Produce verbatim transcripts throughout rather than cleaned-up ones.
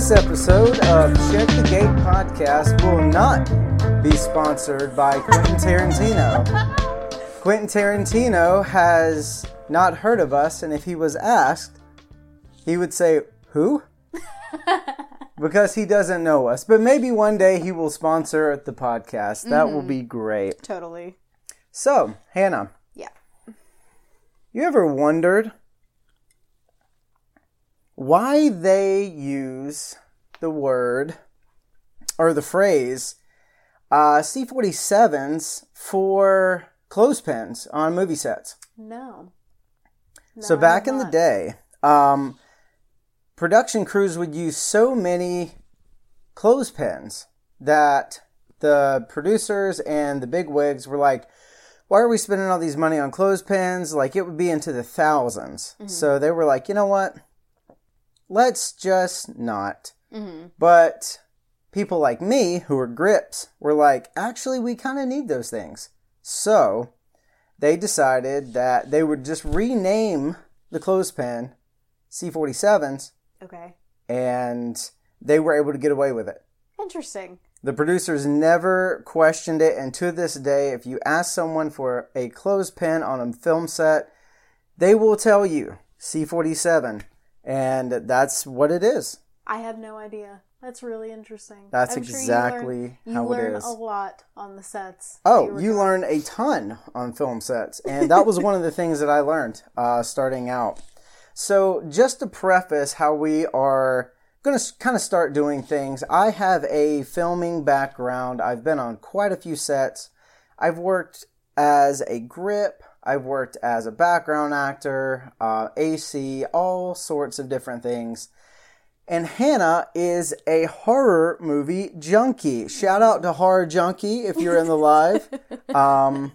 This episode of Check the Gate podcast will not be sponsored by Quentin Tarantino. Quentin Tarantino has not heard of us, and if he was asked, he would say, who? Because he doesn't know us. But maybe one day he will sponsor the podcast. That mm-hmm. will be great. Totally. So, Hannah. Yeah. You ever wondered why they use the word or the phrase uh, C forty-sevens for clothespins on movie sets? No. no so back in the day, um, production crews would use so many clothespins that the producers and the bigwigs were like, why are we spending all these money on clothespins? Like, it would be into the thousands. Mm-hmm. So they were like, you know what? Let's just not. Mm-hmm. But people like me, who are grips, were like, actually, we kind of need those things. So they decided that they would just rename the clothespin C forty-sevens. Okay. And they were able to get away with it. Interesting. The producers never questioned it. And to this day, if you ask someone for a clothespin on a film set, they will tell you C forty-seven. And that's what it is. I had no idea. That's really interesting. That's I'm exactly sure you learn, how you it learn is. a lot on the sets. Oh, you, you learn a ton on film sets. And that was one of the things that I learned uh, starting out. So just to preface how we are going to kind of start doing things, I have a filming background. I've been on quite a few sets. I've worked as a grip. I've worked as a background actor, uh, A C, all sorts of different things. And Hannah is a horror movie junkie. Shout out to Horror Junkie if you're in the live. Um,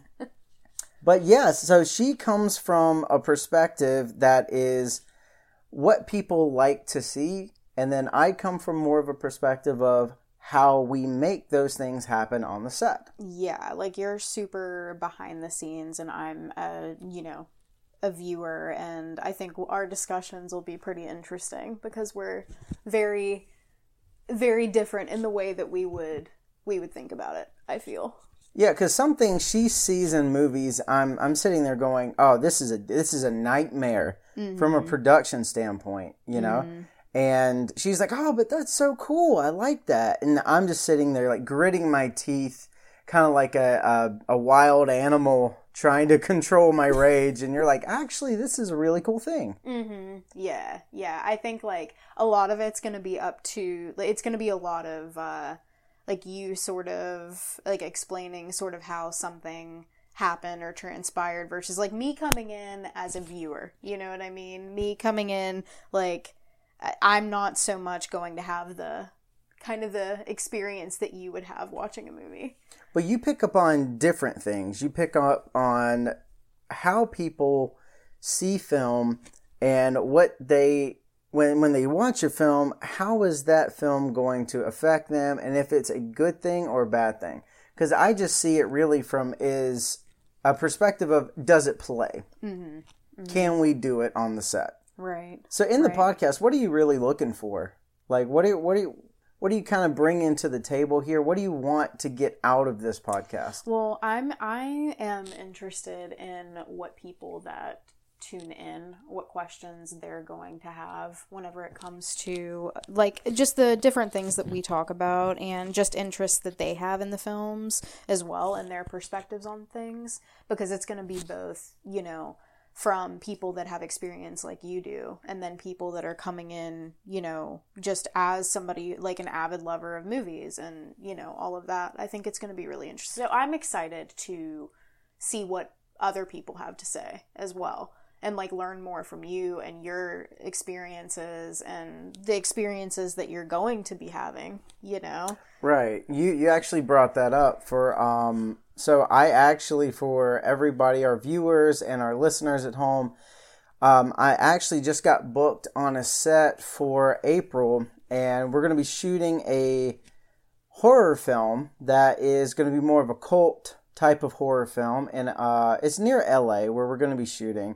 but yes, so she comes from a perspective that is what people like to see. And then I come from more of a perspective of how we make those things happen on the set. Yeah, like you're super behind the scenes and I'm a, you know, a viewer, and I think our discussions will be pretty interesting because we're very, very different in the way that we would we would think about it, I feel. Yeah, because some things she sees in movies, I'm I'm sitting there going, oh, this is a this is a nightmare mm-hmm. from a production standpoint, you know? Mm-hmm. And she's like, oh, but that's so cool. I like that. And I'm just sitting there like gritting my teeth, kind of like a, a, a wild animal trying to control my rage. And you're like, actually, this is a really cool thing. Mm-hmm. Yeah. Yeah. I think like a lot of it's going to be up to, like, it's going to be a lot of uh, like you sort of like explaining sort of how something happened or transpired versus like me coming in as a viewer. You know what I mean? Me coming in like, I'm not so much going to have the kind of the experience that you would have watching a movie. But you pick up on different things. You pick up on how people see film and what they, when when they watch a film, how is that film going to affect them and if it's a good thing or a bad thing. Because I just see it really from is a perspective of does it play? Mm-hmm. Mm-hmm. Can we do it on the set? Right. So in the right. podcast, what are you really looking for? Like, what do you, what do you, what do you kind of bring into the table here? What do you want to get out of this podcast? Well, I'm I am interested in what people that tune in, what questions they're going to have whenever it comes to like just the different things that we talk about and just interests that they have in the films as well and their perspectives on things, because it's going to be both, you know, from people that have experience like you do, and then people that are coming in, you know, just as somebody like an avid lover of movies and, you know, all of that. I think it's going to be really interesting. So I'm excited to see what other people have to say as well, and like learn more from you and your experiences and the experiences that you're going to be having, you know? Right. You, you actually brought that up for, um, So I actually, for everybody, our viewers and our listeners at home, um, I actually just got booked on a set for April, and we're going to be shooting a horror film that is going to be more of a cult type of horror film, and uh, it's near L A where we're going to be shooting.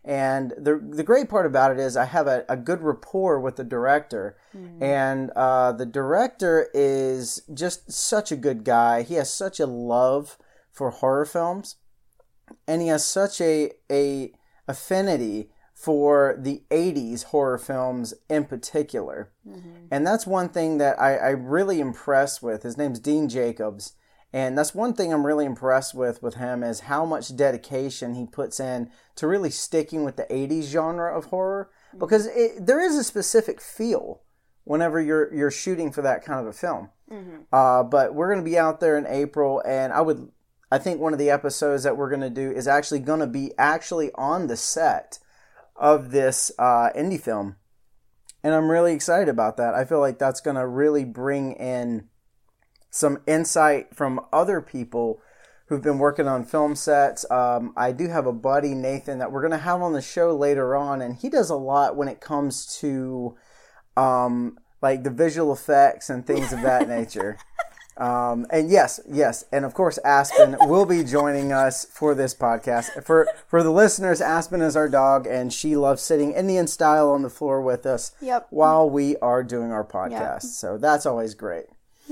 And the the great part about it is I have a, a good rapport with the director. Mm. And uh, the director is just such a good guy. He has such a love for horror films. And he has such a a affinity for the eighties horror films in particular. Mm-hmm. And that's one thing that I, I really impressed with. His name's Dean Jacobs. And that's one thing I'm really impressed with with him is how much dedication he puts in to really sticking with the eighties genre of horror. Because it, there is a specific feel whenever you're you're shooting for that kind of a film. Mm-hmm. Uh, but we're going to be out there in April, and I would, I think one of the episodes that we're going to do is actually going to be actually on the set of this uh, indie film. And I'm really excited about that. I feel like that's going to really bring in some insight from other people who've been working on film sets. Um, I do have a buddy, Nathan, that we're going to have on the show later on, and he does a lot when it comes to um, like the visual effects and things of that nature. Um, and yes, yes, and of course Aspen will be joining us for this podcast. For for the listeners, Aspen is our dog, and she loves sitting Indian style on the floor with us yep. while we are doing our podcast. Yep. So that's always great.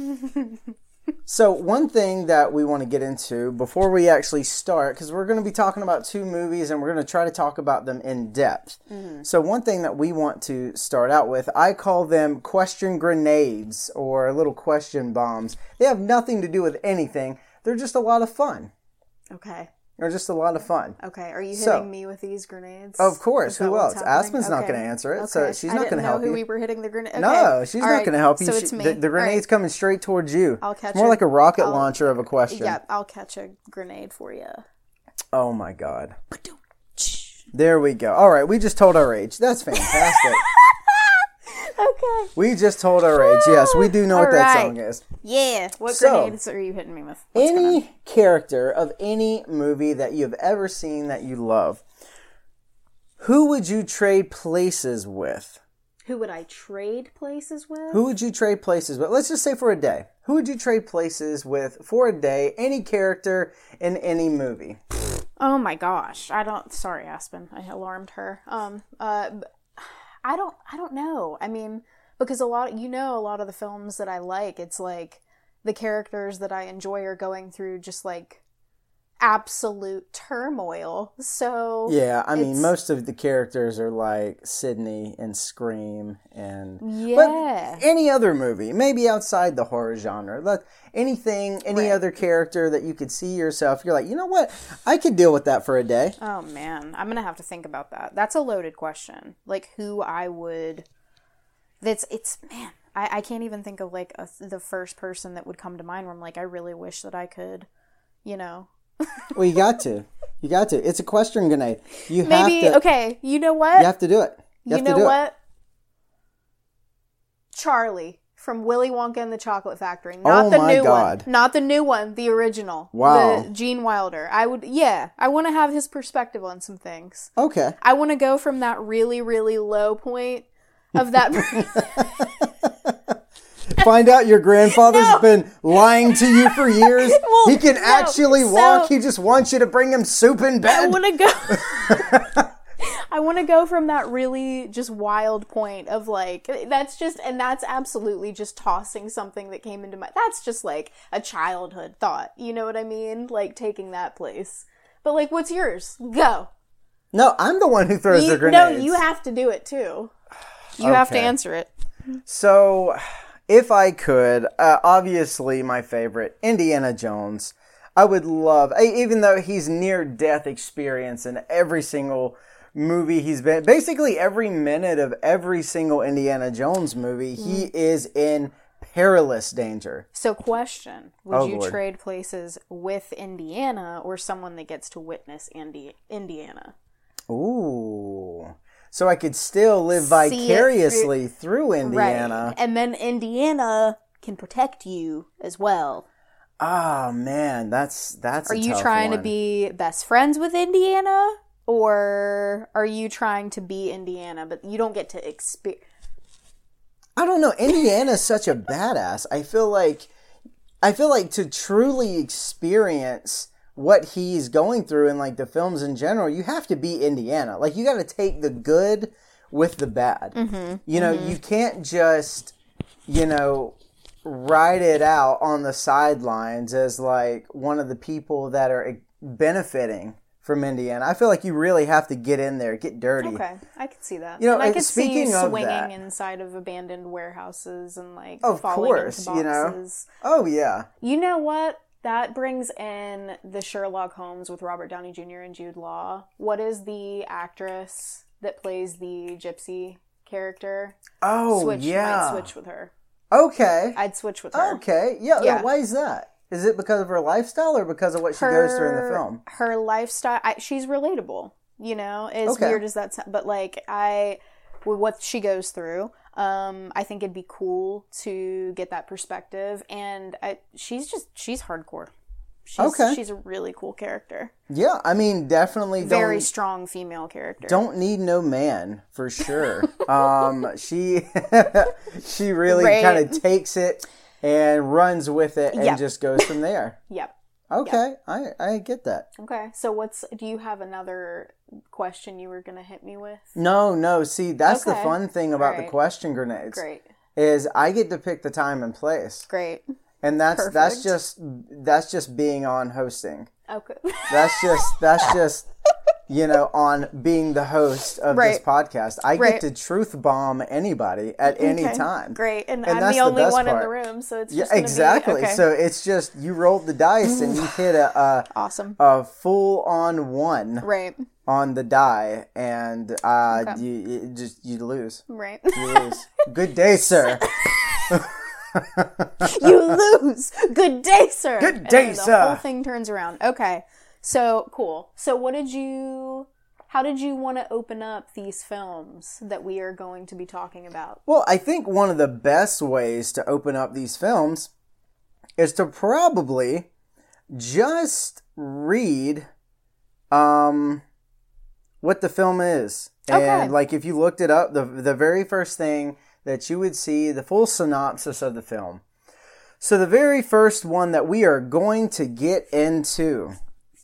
So one thing that we want to get into before we actually start, because we're going to be talking about two movies and we're going to try to talk about them in depth. Mm-hmm. So one thing that we want to start out with, I call them question grenades or little question bombs. They have nothing to do with anything. They're just a lot of fun. Okay. They're just a lot of fun. Okay, are you hitting so, me with these grenades? Of course. Who else? Happening? Aspen's okay. not going to answer it, okay. so she's not going to help I didn't know who you. we were hitting the grenade. Okay. No, she's All not right. going to help you. So she, it's me. The, the grenade's right. coming straight towards you. I'll catch it's more a, like a rocket I'll, launcher of a question. Yeah, I'll catch a grenade for you. Oh my God. There we go. All right, we just told our age. That's fantastic. Okay. We just told our age. Yes, we do know All what that right. song is. Yeah. What so, grenades are you hitting me with? What's any gonna... character of any movie that you've ever seen that you love, who would you trade places with? Who would I trade places with? Who would you trade places with? Let's just say for a day. Who would you trade places with for a day? Any character in any movie. Oh my gosh. I don't... Sorry, Aspen. I alarmed her. Um. Uh... I don't I don't know. I mean, because a lot, you know, a lot of the films that I like, it's like the characters that I enjoy are going through just like absolute turmoil. So yeah, I mean, most of the characters are like Sydney and Scream and yeah. But any other movie, maybe outside the horror genre, like anything, any right. other character that you could see yourself, you're like, you know what, I could deal with that for a day. Oh man, I'm gonna have to think about that. That's a loaded question. Like who I would. That's it's man. I, I can't even think of like a, the first person that would come to mind where I'm like, I really wish that I could, you know. Well, you got to. You got to. It's a question grenade. You Maybe, have to. Okay, you know what? You have to do it. You, you know what? It. Charlie from Willy Wonka and the Chocolate Factory. Not oh the my new God. one. Not the new one. The original. Wow. The Gene Wilder. I would, yeah. I want to have his perspective on some things. Okay. I want to go from that really, really low point of that... Find out your grandfather's no. been lying to you for years. Well, he can no. actually walk. So, he just wants you to bring him soup in bed. I want to go. I want to go from that really just wild point of like, that's just, and that's absolutely just tossing something that came into my, that's just like a childhood thought. You know what I mean? Like taking that place. But like, what's yours? Go. No, I'm the one who throws you, the grenades. No, you have to do it too. You okay. have to answer it. So... If I could, uh, obviously my favorite, Indiana Jones. I would love, even though he's near-death experience in every single movie he's been, basically every minute of every single Indiana Jones movie, mm. he is in perilous danger. So question, would oh, you Lord. trade places with Indiana or someone that gets to witness Indi- Indiana? Ooh... So I could still live vicariously through, through Indiana. Right. And then Indiana can protect you as well. Oh, man. That's that's. Are a you tough trying one. to be best friends with Indiana? Or are you trying to be Indiana, but you don't get to experience... I don't know. Indiana's such a badass. I feel like... I feel like to truly experience what he's going through in like the films in general, you have to be Indiana. Like you got to take the good with the bad. Mm-hmm. You know, mm-hmm. you can't just, you know, ride it out on the sidelines as like one of the people that are benefiting from Indiana. I feel like you really have to get in there, get dirty. Okay, I could see that. You know, and I could speaking see you of swinging that, inside of abandoned warehouses and like of falling course, into boxes. You know, oh yeah. You know what? That brings in the Sherlock Holmes with Robert Downey Junior and Jude Law. What is the actress that plays the gypsy character? Oh, switch, yeah. I'd switch with her. Okay. I'd switch with her. Okay. Yeah. Yeah. Why is that? Is it because of her lifestyle or because of what she her, goes through in the film? Her lifestyle. I, she's relatable. You know, as Okay. weird as that sounds. But like, I, with what she goes through, um, I think it'd be cool to get that perspective. And I, she's just, she's hardcore. She's, Okay. She's a really cool character. Yeah. I mean, definitely. Very don't, strong female character. Don't need no man for sure. um, she, she really Right. kind of takes it and runs with it and Yep. just goes from there. Yep. Okay. I, I get that. Okay. So what's, do you have another question you were going to hit me with? No, no. See, that's the Okay. fun thing about All the right. question grenades. Great. Is I get to pick the time and place. Great. And that's that's Perfect. just that's just being on hosting. Okay. That's just that's just you know on being the host of this Right. podcast. I Right. get to truth bomb anybody at any Okay. time. Great. And, And I'm that's the the only best one in part. the room, so it's Yeah, just gonna exactly. Be, okay. So it's just you rolled the dice and you hit a a, awesome. a full on one Right. on the die, and uh, Okay. you, you just you lose. Right. You lose. Good day, sir. You lose. Good day, sir. Good day, and then sir. The whole thing turns around. Okay. So cool. So what did you? How did you want to open up these films that we are going to be talking about? Well, I think one of the best ways to open up these films is to probably just read um, what the film is. Okay. And like if you looked it up, the the very first thing that you would see, the full synopsis of the film. So the very first one that we are going to get into,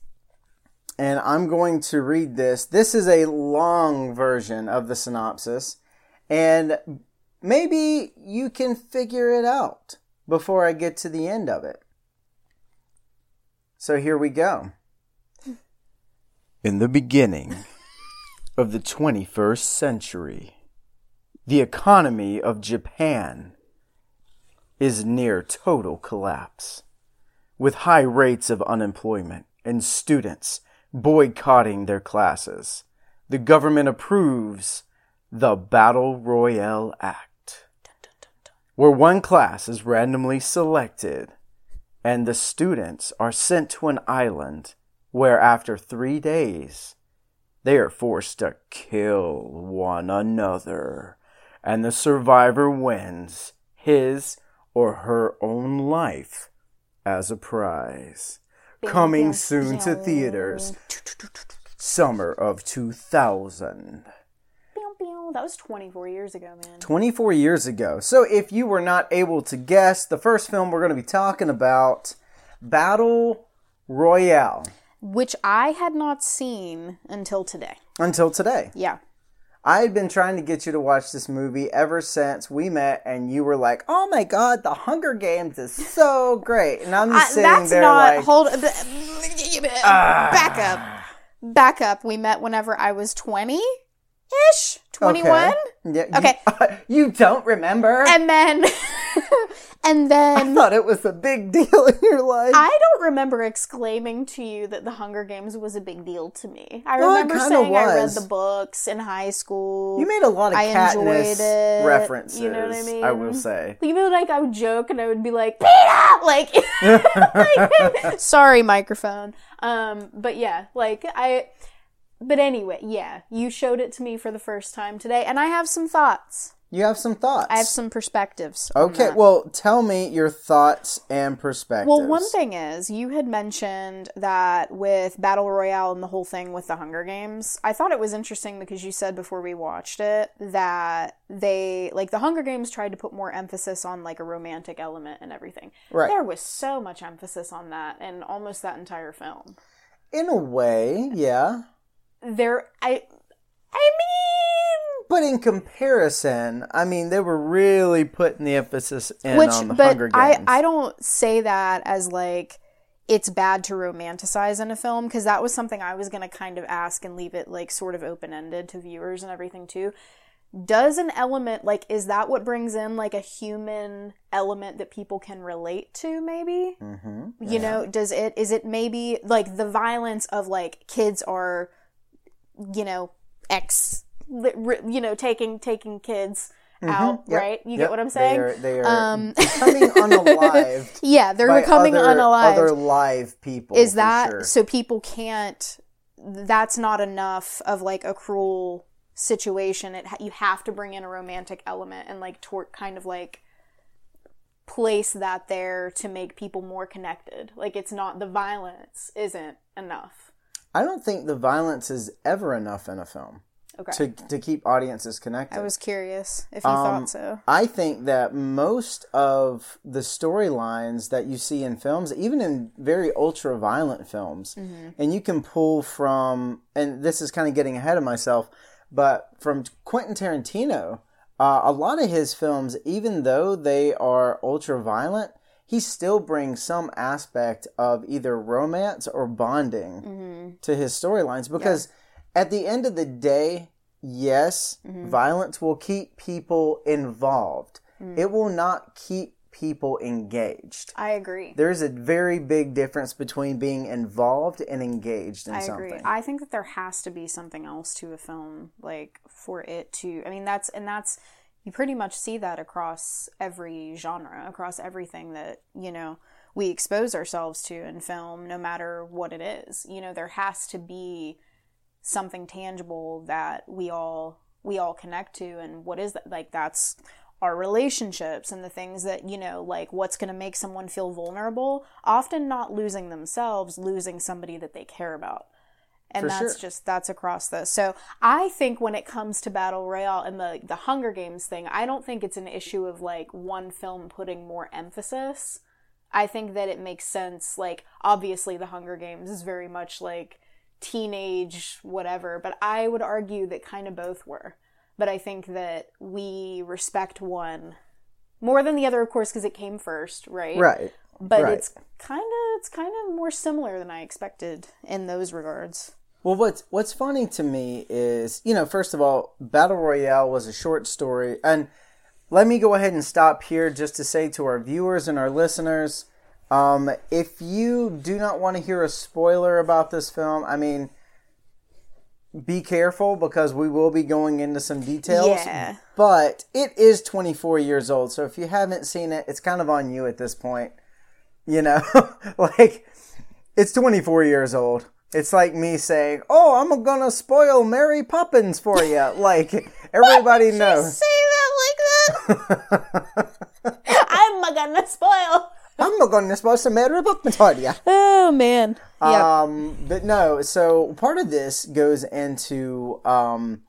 and I'm going to read this. This is a long version of the synopsis, and maybe you can figure it out before I get to the end of it. So here we go. In the beginning of the twenty-first century, the economy of Japan is near total collapse, with high rates of unemployment and students boycotting their classes. The government approves the Battle Royale Act, where one class is randomly selected and the students are sent to an island where after three days they are forced to kill one another, and the survivor wins his or her own life as a prize. Coming soon to theaters, summer of two thousand. That was twenty-four years ago, man. twenty-four years ago. So if you were not able to guess, the first film we're going to be talking about, Battle Royale. Which I had not seen until today. Until today. Yeah. I had been trying to get you to watch this movie ever since we met, and you were like, "Oh my God, The Hunger Games is so great," and I'm just I, sitting that's there not, like, hold, back up. Back up. We met whenever I was twenty-ish? twenty-one? Okay. Yeah, Okay. You, you don't remember? And then, and I then, thought it was a big deal in your life. I don't remember exclaiming to you that The Hunger Games was a big deal to me. I Well, it remember kinda saying I read was. the books in high school. You made a lot of I enjoyed Katniss it, references, you know what I mean? I will say. Even like I would joke and I would be like, Peter! Like, like, sorry, microphone. Um, but yeah, like I, but anyway, yeah, you showed it to me for the first time today and I have some thoughts. You have some thoughts. I have some perspectives. on Okay, that. well, tell me your thoughts and perspectives. Well, one thing is, you had mentioned that with Battle Royale and the whole thing with the Hunger Games, I thought it was interesting because you said before we watched it that they, like, the Hunger Games tried to put more emphasis on, like, a romantic element and everything. Right. There was so much emphasis on that in almost that entire film. In a way, yeah. There, I, I mean... But in comparison, I mean, they were really putting the emphasis in Which, on the but Hunger Games. I, I don't say that as, like, it's bad to romanticize in a film, because that was something I was going to kind of ask and leave it, like, sort of open-ended to viewers and everything, too. Does an element, like, is that what brings in, like, a human element that people can relate to, maybe? Mm-hmm. You Yeah. know, does it, is it maybe, like, the violence of, like, kids are, you know, ex... you know, taking taking kids Mm-hmm. out, Yep. right? You Yep. get what I'm saying? They are, they are Um, becoming unalived. Yeah, they're by becoming other, unalived. Other live people. Is for that sure. so people can't? That's not enough of like a cruel situation. It you have to bring in a romantic element and like tor- kind of like place that there to make people more connected. Like it's not the violence isn't enough. I don't think the violence is ever enough in a film. Okay. To, to keep audiences connected. I was curious if you Um, thought so. I think that most of the storylines that you see in films, even in very ultra violent films, Mm-hmm. and you can pull from, and this is kind of getting ahead of myself, but from Quentin Tarantino, uh, a lot of his films, even though they are ultra violent, he still brings some aspect of either romance or bonding Mm-hmm. to his storylines because at the end of the day, yes, Mm-hmm. violence will keep people involved. Mm. It will not keep people engaged. I agree. There's a very big difference between being involved and engaged in I something. agree. I think that there has to be something else to a film, like for it to. I mean, that's and that's you pretty much see that across every genre, across everything that you know we expose ourselves to in film, no matter what it is. You know, there has to be something tangible that we all we all connect to, and what is that? Like that's our relationships and the things that, you know, like what's going to make someone feel vulnerable, often not losing themselves, losing somebody that they care about. And For that's sure. just, that's across this. So I think when it comes to Battle Royale and the, the Hunger Games thing, I don't think it's an issue of like one film putting more emphasis. I think that it makes sense. Like, obviously the Hunger Games is very much like teenage whatever, but I would argue that kind of both were. But I think that we respect one more than the other, of course, because it came first, right? Right. But right. it's kind of it's kind of more similar than I expected in those regards. Well, what's what's funny to me is, you know, first of all, Battle Royale was a short story, and let me go ahead and stop here just to say to our viewers and our listeners, um, if you do not want to hear a spoiler about this film, I mean, be careful because we will be going into some details. Yeah. But it is twenty-four years old, so if you haven't seen it, it's kind of on you at this point. You know, like, it's twenty-four years old. It's like me saying, oh, I'm going to spoil Mary Poppins for you. Like, everybody knows. Say that like that. I'm gonna spoil. I'm going to spoil some Mary Poppins for you. Oh man. Yeah. Um, but no, so part of this goes into, um,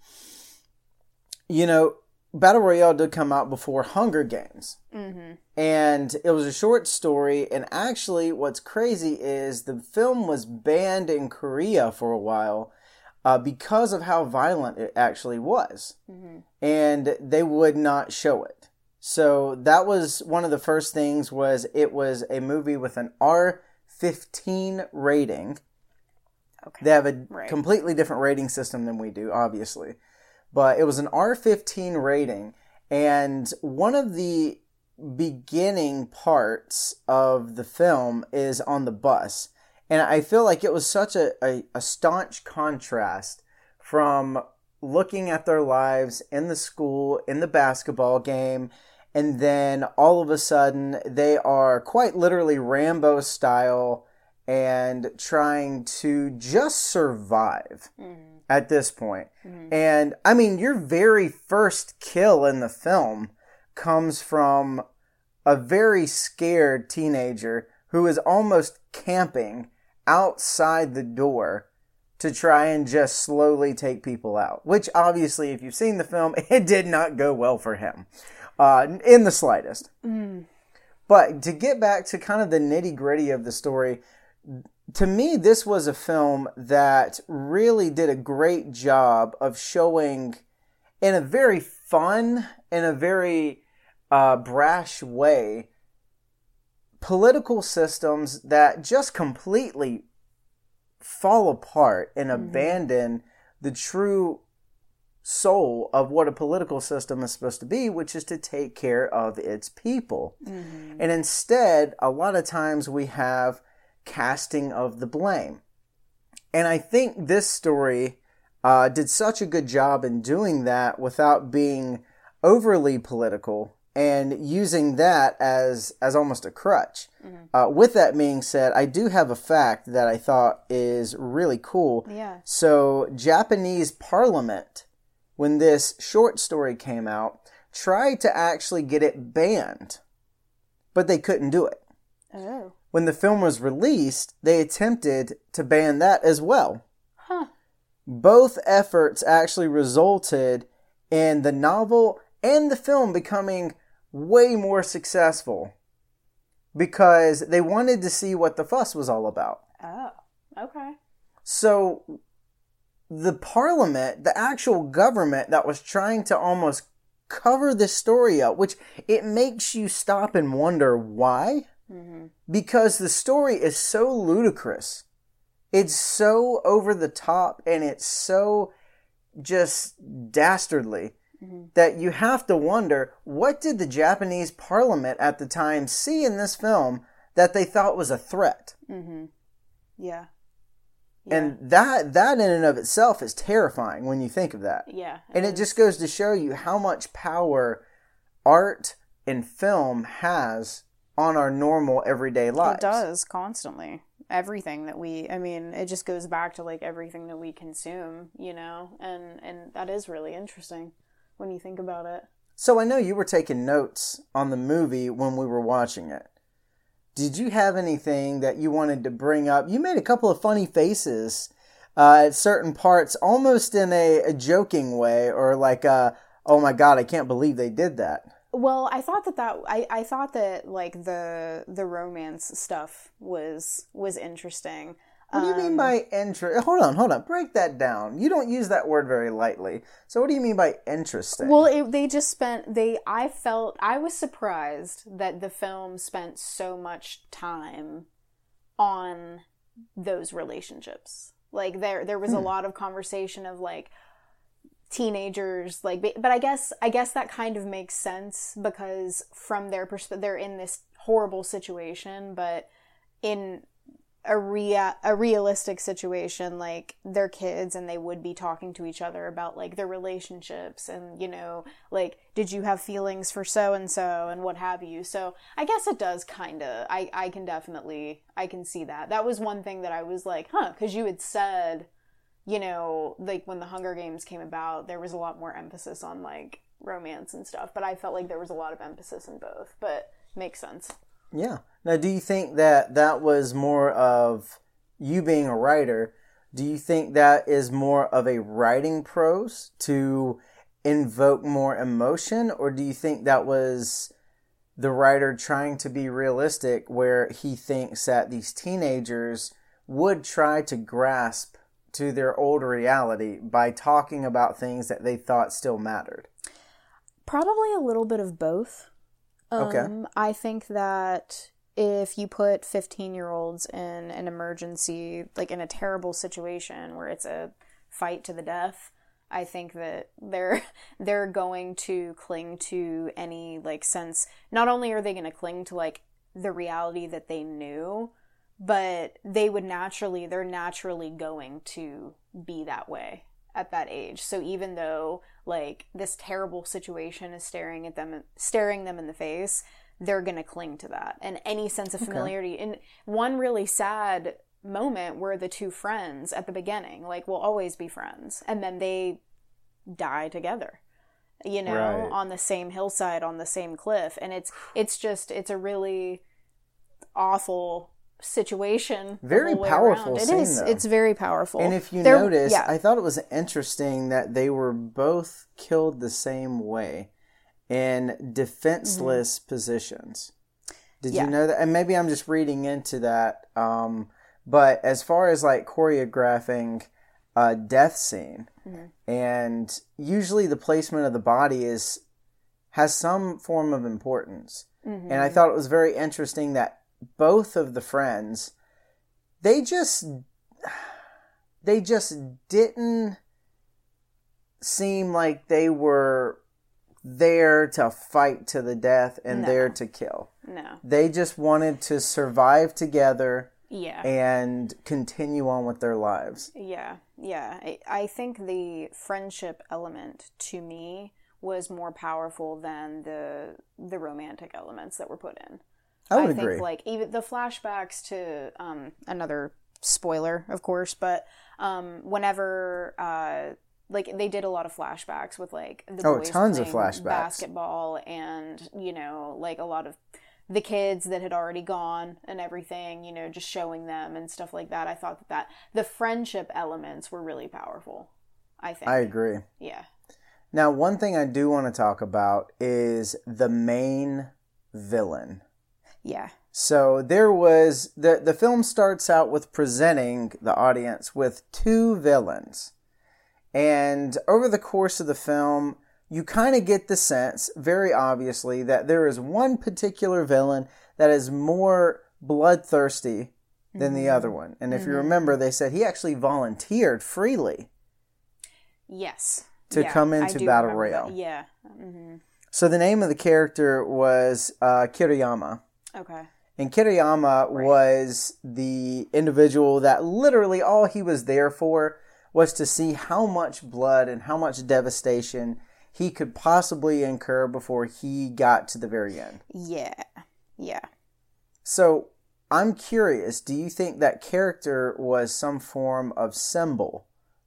you know, Battle Royale did come out before Hunger Games. Mm-hmm. And it was a short story, and actually what's crazy is the film was banned in Korea for a while uh, because of how violent it actually was. Mm-hmm. And they would not show it. So that was one of the first things was it was a movie with an R fifteen rating. Okay. They have a Right. completely different rating system than we do, obviously. But it was an R fifteen rating, and one of the beginning parts of the film is on the bus. And I feel like it was such a, a, a staunch contrast from looking at their lives in the school, in the basketball game, and then all of a sudden they are quite literally Rambo style and trying to just survive Mm-hmm. at this point. Mm-hmm. And I mean, your very first kill in the film comes from a very scared teenager who is almost camping outside the door to try and just slowly take people out. Which obviously, if you've seen the film, it did not go well for him uh, in the slightest. Mm. But to get back to kind of the nitty gritty of the story, to me, this was a film that really did a great job of showing, in a very fun, in a very uh, brash way, political systems that just completely fall apart and mm-hmm. abandon the true soul of what a political system is supposed to be, which is to take care of its people. Mm-hmm. And instead, a lot of times we have casting of the blame. And I think this story uh, did such a good job in doing that without being overly political and using that as as almost a crutch. Mm-hmm. Uh, with that being said, I do have a fact that I thought is really cool. Yeah. So, Japanese Parliament, when this short story came out, tried to actually get it banned, but they couldn't do it. Oh. When the film was released, they attempted to ban that as well. Huh. Both efforts actually resulted in the novel and the film becoming way more successful because they wanted to see what the fuss was all about. Oh, okay. So the parliament, the actual government that was trying to almost cover this story up, which it makes you stop and wonder why. Mm-hmm. Because the story is so ludicrous. It's so over the top and it's so just dastardly. Mm-hmm. That you have to wonder, what did the Japanese parliament at the time see in this film that they thought was a threat? Mm-hmm. Yeah. yeah. And that that in and of itself is terrifying when you think of that. Yeah. And it just goes to show you how much power art and film has on our normal everyday lives. It does, constantly. Everything that we, I mean, it just goes back to like everything that we consume, you know, and, and that is really interesting when you think about it. So I know you were taking notes on the movie when we were watching it. Did you have anything that you wanted to bring up? You made a couple of funny faces uh, at certain parts, almost in a, a joking way, or like, a, oh my God, I can't believe they did that. Well, I thought that that I, I thought that like the the romance stuff was was interesting. What do you mean by interest? Hold on, hold on. Break that down. You don't use that word very lightly. So what do you mean by interesting? Well, it, they just spent, they, I felt, I was surprised that the film spent so much time on those relationships. Like there, there was hmm. a lot of conversation of like teenagers, like, but I guess, I guess that kind of makes sense because from their perspective, they're in this horrible situation, but in a rea- a realistic situation, like they're kids and they would be talking to each other about like their relationships and, you know, like, did you have feelings for so-and-so and what have you? So I guess it does kind of, I, I can definitely, I can see that. That was one thing that I was like, huh, because you had said, you know, like when the Hunger Games came about, there was a lot more emphasis on like romance and stuff, but I felt like there was a lot of emphasis in both, but makes sense. Yeah. Now, do you think that that was more of you being a writer? Do you think that is more of a writing prose to invoke more emotion? Or do you think that was the writer trying to be realistic where he thinks that these teenagers would try to grasp to their old reality by talking about things that they thought still mattered? Probably a little bit of both. Okay. Um, I think that if you put fifteen-year-olds in an emergency, like in a terrible situation where it's a fight to the death, I think that they're they're going to cling to any like sense. Not only are they going to cling to like the reality that they knew, but they would naturally, they're naturally going to be that way at that age. So even though like this terrible situation is staring at them, staring them in the face, they're going to cling to that. And any sense of familiarity. Okay. And one really sad moment were the two friends at the beginning, like, will always be friends. And then they die together, you know, right. on the same hillside, on the same cliff. And it's, it's just, it's a really awful situation. Very powerful around. scene, It is. though. It's very powerful. And if you They're, notice, yeah. I thought it was interesting that they were both killed the same way in defenseless mm-hmm. positions. Did yeah. you know that? And maybe I'm just reading into that. Um, but as far as like choreographing a death scene, mm-hmm. and usually the placement of the body is has some form of importance. Mm-hmm. And I thought it was very interesting that both of the friends, they just, they just didn't seem like they were there to fight to the death and no. there to kill. No. They just wanted to survive together yeah. and continue on with their lives. Yeah, yeah. I, I think the friendship element to me was more powerful than the the romantic elements that were put in. I would I agree. think like even the flashbacks to um, another spoiler, of course, but um, whenever uh, like they did a lot of flashbacks with like the oh, boys tons of playing flashbacks, basketball, and you know like a lot of the kids that had already gone and everything, you know, just showing them and stuff like that. I thought that, that the friendship elements were really powerful. I think. I agree. Yeah. Now, one thing I do want to talk about is the main villain. Yeah. So there was, the, the film starts out with presenting the audience with two villains. And over the course of the film, you kind of get the sense, very obviously, that there is one particular villain that is more bloodthirsty than mm-hmm. the other one. And if mm-hmm. you remember, they said he actually volunteered freely. Yes. To yeah, come into Battle Royale. That. Yeah. Mm-hmm. So the name of the character was uh, Kiriyama. Okay. And Kiriyama right. was the individual that literally all he was there for was to see how much blood and how much devastation he could possibly incur before he got to the very end. Yeah. Yeah. So I'm curious, do you think that character was some form of symbol?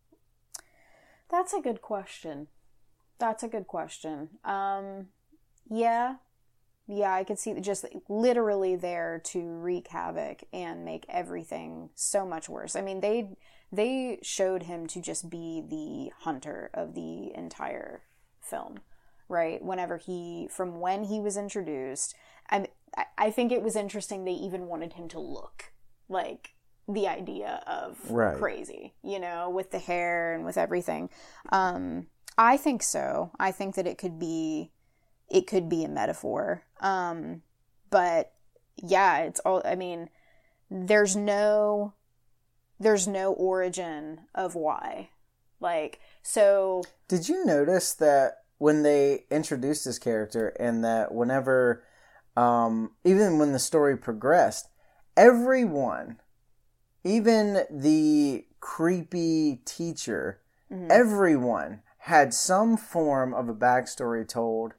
That's a good question. That's a good question. Um, yeah. Yeah, I could see just literally there to wreak havoc and make everything so much worse. I mean, they they showed him to just be the hunter of the entire film, right? Whenever he, from when he was introduced, I I think it was interesting they even wanted him to look like the idea of right. crazy, you know, with the hair and with everything. Um, I think so. I think that it could be, it could be a metaphor. Um, but yeah, it's all, I mean, there's no, there's no origin of why. Like, so. Did you notice that when they introduced this character and that whenever, um, even when the story progressed, everyone, even the creepy teacher, mm-hmm. everyone had some form of a backstory told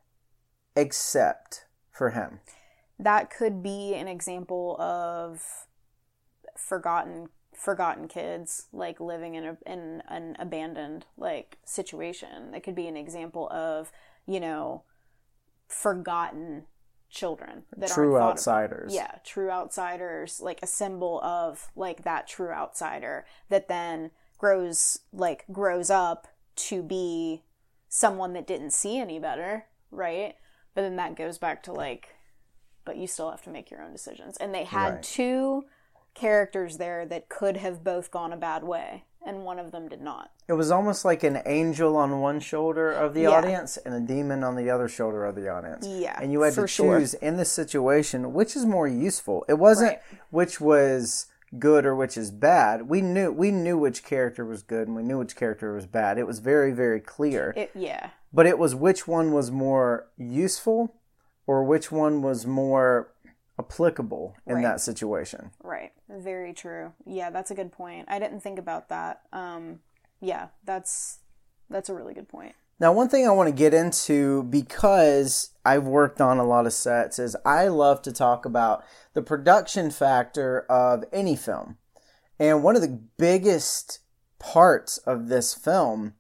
except for him. That could be an example of forgotten forgotten kids, like living in, a, in an abandoned like situation. It could be an example of, you know, forgotten children that true aren't outsiders. Yeah, true outsiders, like a symbol of like that true outsider that then grows like grows up to be someone that didn't see any better, right? But then that goes back to like, but you still have to make your own decisions. And they had right. two characters there that could have both gone a bad way, and one of them did not. It was almost like an angel on one shoulder of the yeah. audience and a demon on the other shoulder of the audience. Yeah, and you had to choose sure. in this situation which is more useful. It wasn't right. which was good or which is bad. We knew we knew which character was good and we knew which character was bad. It was very, very clear. It, yeah. But it was which one was more useful or which one was more applicable in right. that situation. Right. Very true. Yeah, that's a good point. I didn't think about that. Um, yeah, that's that's a really good point. Now, one thing I want to get into, because I've worked on a lot of sets, is I love to talk about the production factor of any film. And one of the biggest parts of this film,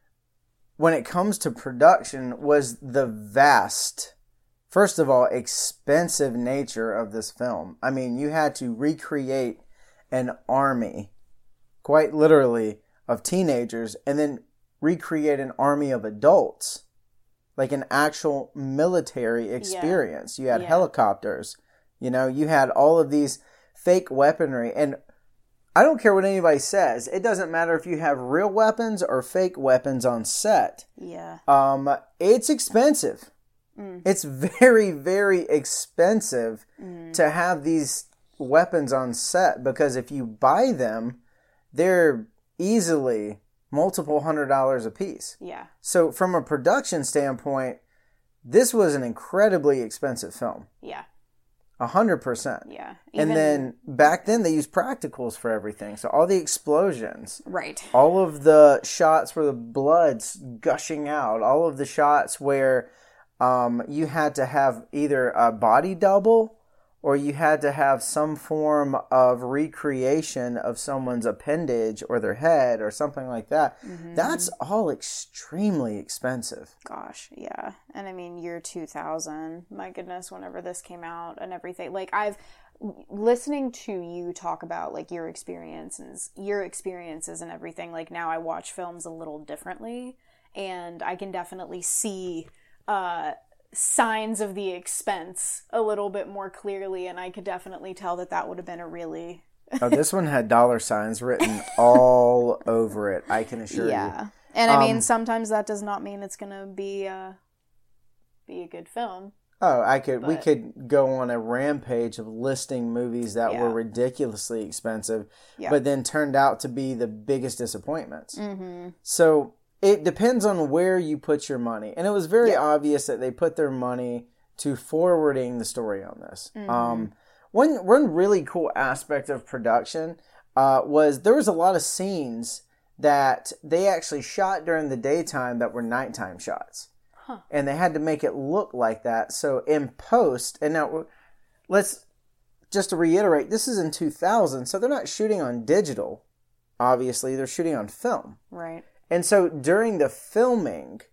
when it comes to production, was the vast, first of all, expensive nature of this film. I mean, you had to recreate an army, quite literally, of teenagers, and then recreate an army of adults, like an actual military experience. Yeah. You had yeah. helicopters, you know, you had all of these fake weaponry. And I don't care what anybody says. It doesn't matter if you have real weapons or fake weapons on set. Yeah. Um, it's expensive. Mm. It's very, very expensive mm. to have these weapons on set, because if you buy them, they're easily multiple hundred dollars a piece. Yeah. So from a production standpoint, this was an incredibly expensive film. Yeah. A hundred percent. Yeah. Even... And then back then they used practicals for everything. So all the explosions. Right. All of the shots where the blood's gushing out. All of the shots where um, you had to have either a body double, or you had to have some form of recreation of someone's appendage or their head or something like that. Mm-hmm. That's all extremely expensive. Gosh, yeah. And I mean, year two thousand, my goodness, whenever this came out and everything. Like, I've, listening to you talk about, like, your experiences, your experiences and everything, like, now I watch films a little differently. And I can definitely see, uh, signs of the expense a little bit more clearly, and I could definitely tell that that would have been a really oh, this one had dollar signs written all over it, I can assure yeah. you. Yeah. And I um, mean, sometimes that does not mean it's going to be uh be a good film. Oh, I could but, we could go on a rampage of listing movies that yeah. were ridiculously expensive, yeah. but then turned out to be the biggest disappointments. Mm-hmm. So it depends on where you put your money. And it was very yeah. obvious that they put their money to forwarding the story on this. Mm-hmm. Um, one, one really cool aspect of production uh, was there was a lot of scenes that they actually shot during the daytime that were nighttime shots. Huh. And they had to make it look like that. So in post, and now let's, just to reiterate, this is in two thousand, so they're not shooting on digital, obviously. They're shooting on film. Right. And so during the filming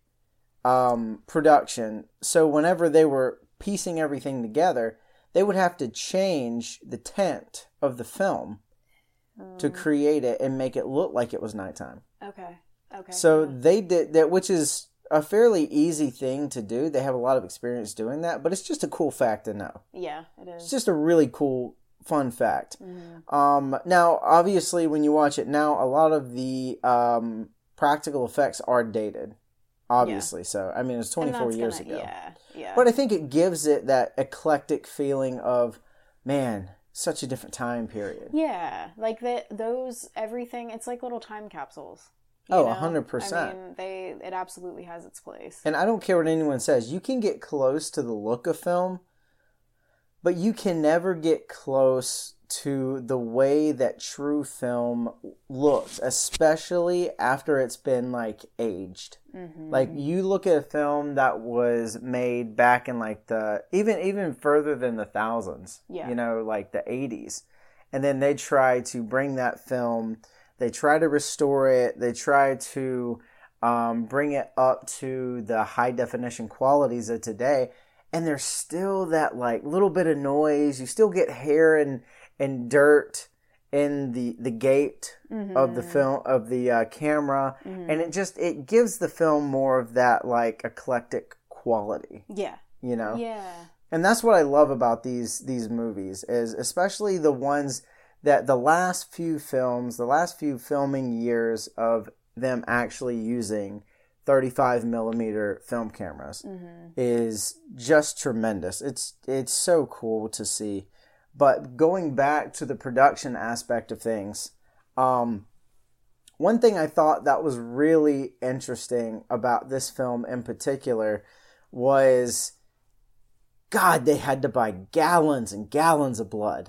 um, production, so whenever they were piecing everything together, they would have to change the tint of the film mm. to create it and make it look like it was nighttime. Okay. Okay. So yeah. they did that, which is a fairly easy thing to do. They have a lot of experience doing that, but it's just a cool fact to know. Yeah, it is. It's just a really cool fun fact. Mm. Um, now, obviously, when you watch it now, a lot of the um, practical effects are dated, obviously. Yeah. So, I mean, it's twenty-four years gonna, ago. Yeah, yeah. But I think it gives it that eclectic feeling of, man, such a different time period. Yeah, like the, those, everything, it's like little time capsules. Oh, know? one hundred percent. I mean, they, it absolutely has its place. And I don't care what anyone says. You can get close to the look of film, but you can never get close to the way that true film looks, especially after it's been, like, aged. Mm-hmm. Like, you look at a film that was made back in, like, the, even even further than the thousands, yeah. you know, like the eighties. And then they try to bring that film, they try to restore it, they try to um, bring it up to the high-definition qualities of today, and there's still that, like, little bit of noise. You still get hair and and dirt in the the gate mm-hmm. of the film of the uh, camera, mm-hmm. and it just it gives the film more of that, like, eclectic quality. Yeah, you know. Yeah, and that's what I love about these these movies, is especially the ones that the last few films, the last few filming years of them actually using thirty-five millimeter film cameras mm-hmm. is just tremendous. It's it's so cool to see. But going back to the production aspect of things, um, one thing I thought that was really interesting about this film in particular was, God, they had to buy gallons and gallons of blood.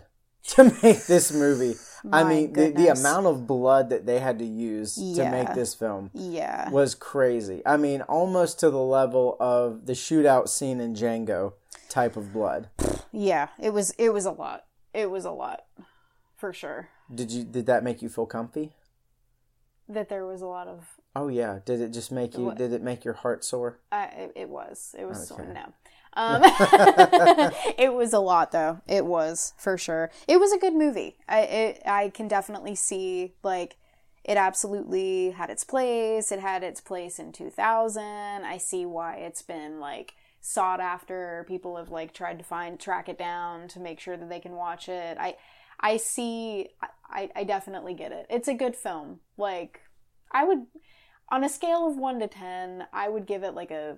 to make this movie. I My mean, the, the goodness. amount of blood that they had to use Yeah. to make this film Yeah. was crazy. I mean, almost to the level of the shootout scene in Django type of blood. Yeah. It was, it was a lot. It was a lot. For sure. Did you? Did that make you feel comfy? That there was a lot of... Oh yeah. Did it just make you? What? Did it make your heart sore? Uh, it, it was. It was Okay. so, no. Um, it was a lot, though. It was, for sure. It was a good movie. I it, I can definitely see, like, it absolutely had its place. It had its place in two thousand. I see why it's been, like, sought after. People have, like, tried to find, track it down to make sure that they can watch it. I, I see, I, I definitely get it. It's a good film. Like, I would, on a scale of one to ten, I would give it, like, a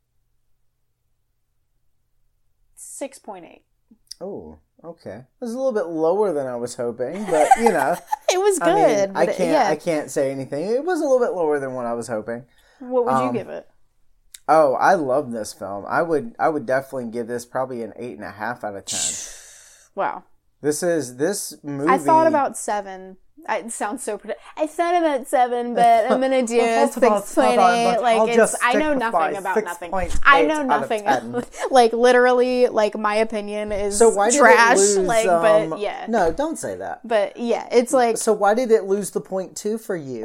six point eight. Oh, okay. It was a little bit lower than I was hoping, but you know, It was good. I mean, I but can't, yeah. I can't say anything. It was a little bit lower than what I was hoping. What would um, you give it? Oh, I love this film. I would, I would definitely give this probably an eight and a half out of ten. Wow. This is this movie. I thought about seven. I, it sounds so pretty. I thought about seven, but I'm gonna do Well, six hold point on, eight. but Like I'll it's. just I know stick nothing by about nothing. six point I eight know out of nothing. ten. Like literally, like my opinion is So why did trash. it lose? like, um, but yeah. No, don't say that. But yeah, it's like. So why did it lose the point two for you?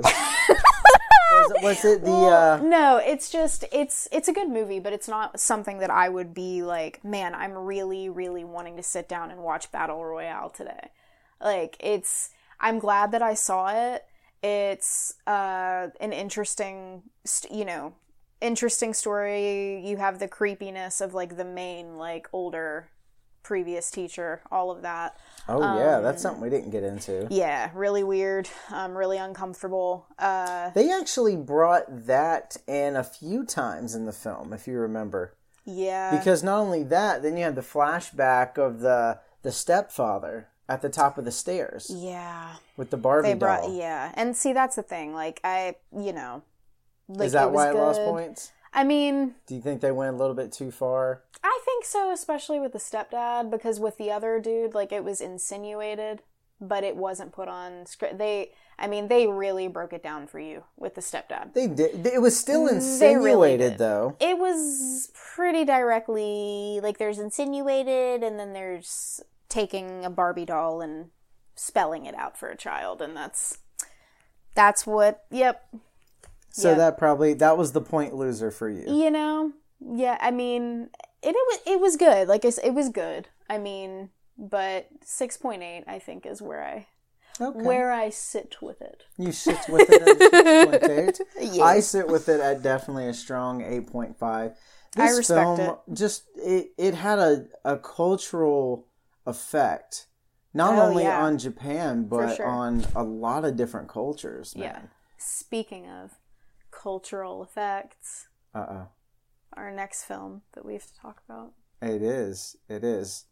was, it, was it the? Well, uh, no, it's just it's it's a good movie, but it's not something that I would be like, man, I'm really really wanting to sit down and watch Battle Royale today. Like it's I'm glad that I saw it. It's uh, an interesting, st- you know, interesting story. You have the creepiness of like the main like older previous teacher, all of that. oh yeah, that's something we didn't get into. Yeah, really weird, um, really uncomfortable. Uh, They actually brought that in a few times in the film, if you remember. yeah. Because not only that, then you had the flashback of the the stepfather at the top of the stairs Yeah. with the Barbie They brought, doll. yeah. And see, that's the thing. Like, I, you know. Like, Is that it was why it lost good. points? I mean, Do you think they went a little bit too far? I think so, especially with the stepdad, because with the other dude, like, it was insinuated, but it wasn't put on script. They, I mean, they really broke it down for you with the stepdad. They did. It was still They insinuated, really did. though. It was pretty directly, like, there's insinuated, and then there's taking a Barbie doll and spelling it out for a child, and that's, that's what, yep. So Yeah. that probably that was the point loser for you. You know, yeah. I mean, it it was it was good. Like I said, it was good. I mean, but six point eight, I think, is where I Okay. where I sit with it. You sit with it at six point eight. Yes. I sit with it at definitely a strong eight point five. I This respect film just it, it had a, a cultural effect. Not Oh, only yeah. on Japan, but sure. on a lot of different cultures, Yeah. man. Speaking of cultural effects, Uh oh. our next film that we have to talk about. It is. It is.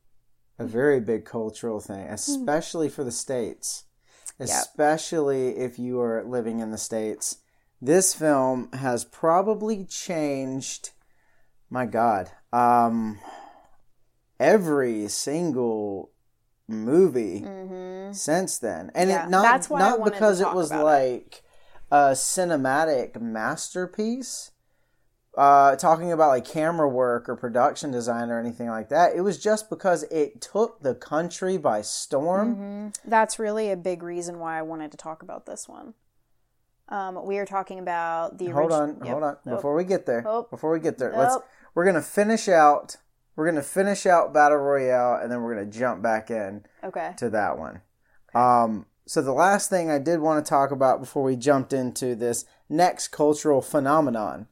A very big cultural thing, especially for the States. Especially if you are living in the States. This film has probably changed, my God, um, every single movie since then. And Yeah, it not, that's why I not wanted to because it talk was about it. like a cinematic masterpiece. Uh, talking about like camera work or production design or anything like that. It was just because it took the country by storm. That's really a big reason why I wanted to talk about this one. Um, we are talking about the Hold origi- on, Yep. hold on. Nope. Before we get there, Nope. before we get there, let's. Nope. We're gonna finish out. We're gonna finish out Battle Royale, and then we're gonna jump back in Okay. to that one. Um. So the last thing I did want to talk about before we jumped into this next cultural phenomenon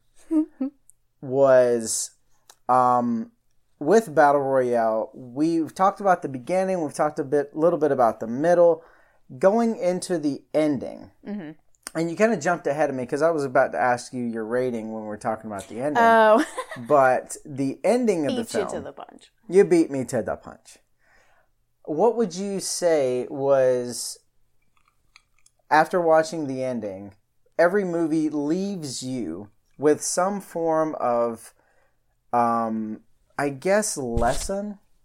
was, um, with Battle Royale. We've talked about the beginning. We've talked a bit, little bit about the middle, going into the ending. Mm-hmm. And you kind of jumped ahead of me because I was about to ask you your rating when we were talking about the ending. Oh, But the ending of the beat you film, to the punch. you beat me to the punch. What would you say was, after watching the ending, every movie leaves you with some form of, um, I guess, lesson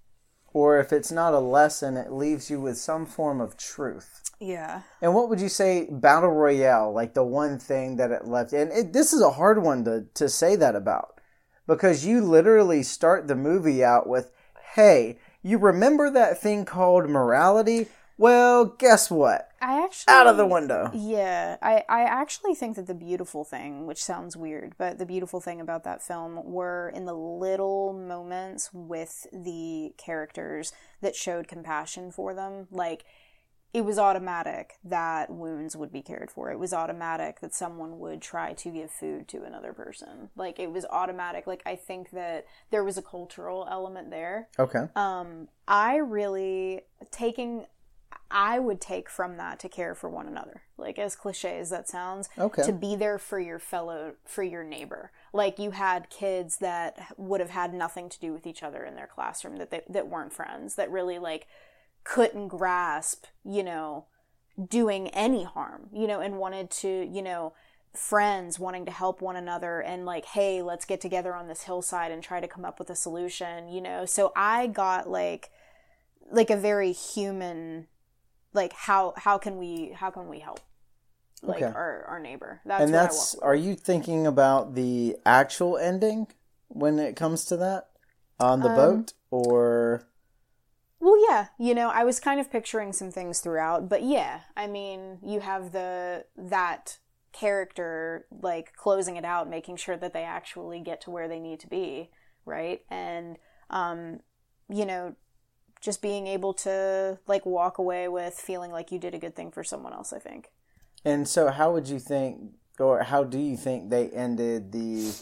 or if it's not a lesson, it leaves you with some form of truth. Yeah. And what would you say, Battle Royale, like the one thing that it left? And it, this is a hard one to, to say that about. Because you literally start the movie out with, hey, you remember that thing called morality? Well, guess what? I actually... Out of the window. Yeah. I, I actually think that the beautiful thing, which sounds weird, but the beautiful thing about that film were in the little moments with the characters that showed compassion for them. Like, it was automatic that wounds would be cared for. It was automatic that someone would try to give food to another person. Like, it was automatic. Like, I think that there was a cultural element there. Okay. Um, I really, taking... I would take from that to care for one another. Like, as cliche as that sounds, okay. to be there for your fellow, for your neighbor. Like, you had kids that would have had nothing to do with each other in their classroom, that they, that weren't friends, that really, like, couldn't grasp, you know, doing any harm, you know, and wanted to, you know, friends wanting to help one another and like, hey, let's get together on this hillside and try to come up with a solution, you know. So I got, like, like a very human... Like, how how can we how can we help, like, okay. our, our neighbor? That's and that's. Are you thinking about the actual ending when it comes to that on the um, boat, or? Well, yeah, you know, I was kind of picturing some things throughout, but yeah, I mean, you have the that character like closing it out, making sure that they actually get to where they need to be, right? And um, you know. Just being able to, like, walk away with feeling like you did a good thing for someone else, I think. And so how would you think, or how do you think they ended the,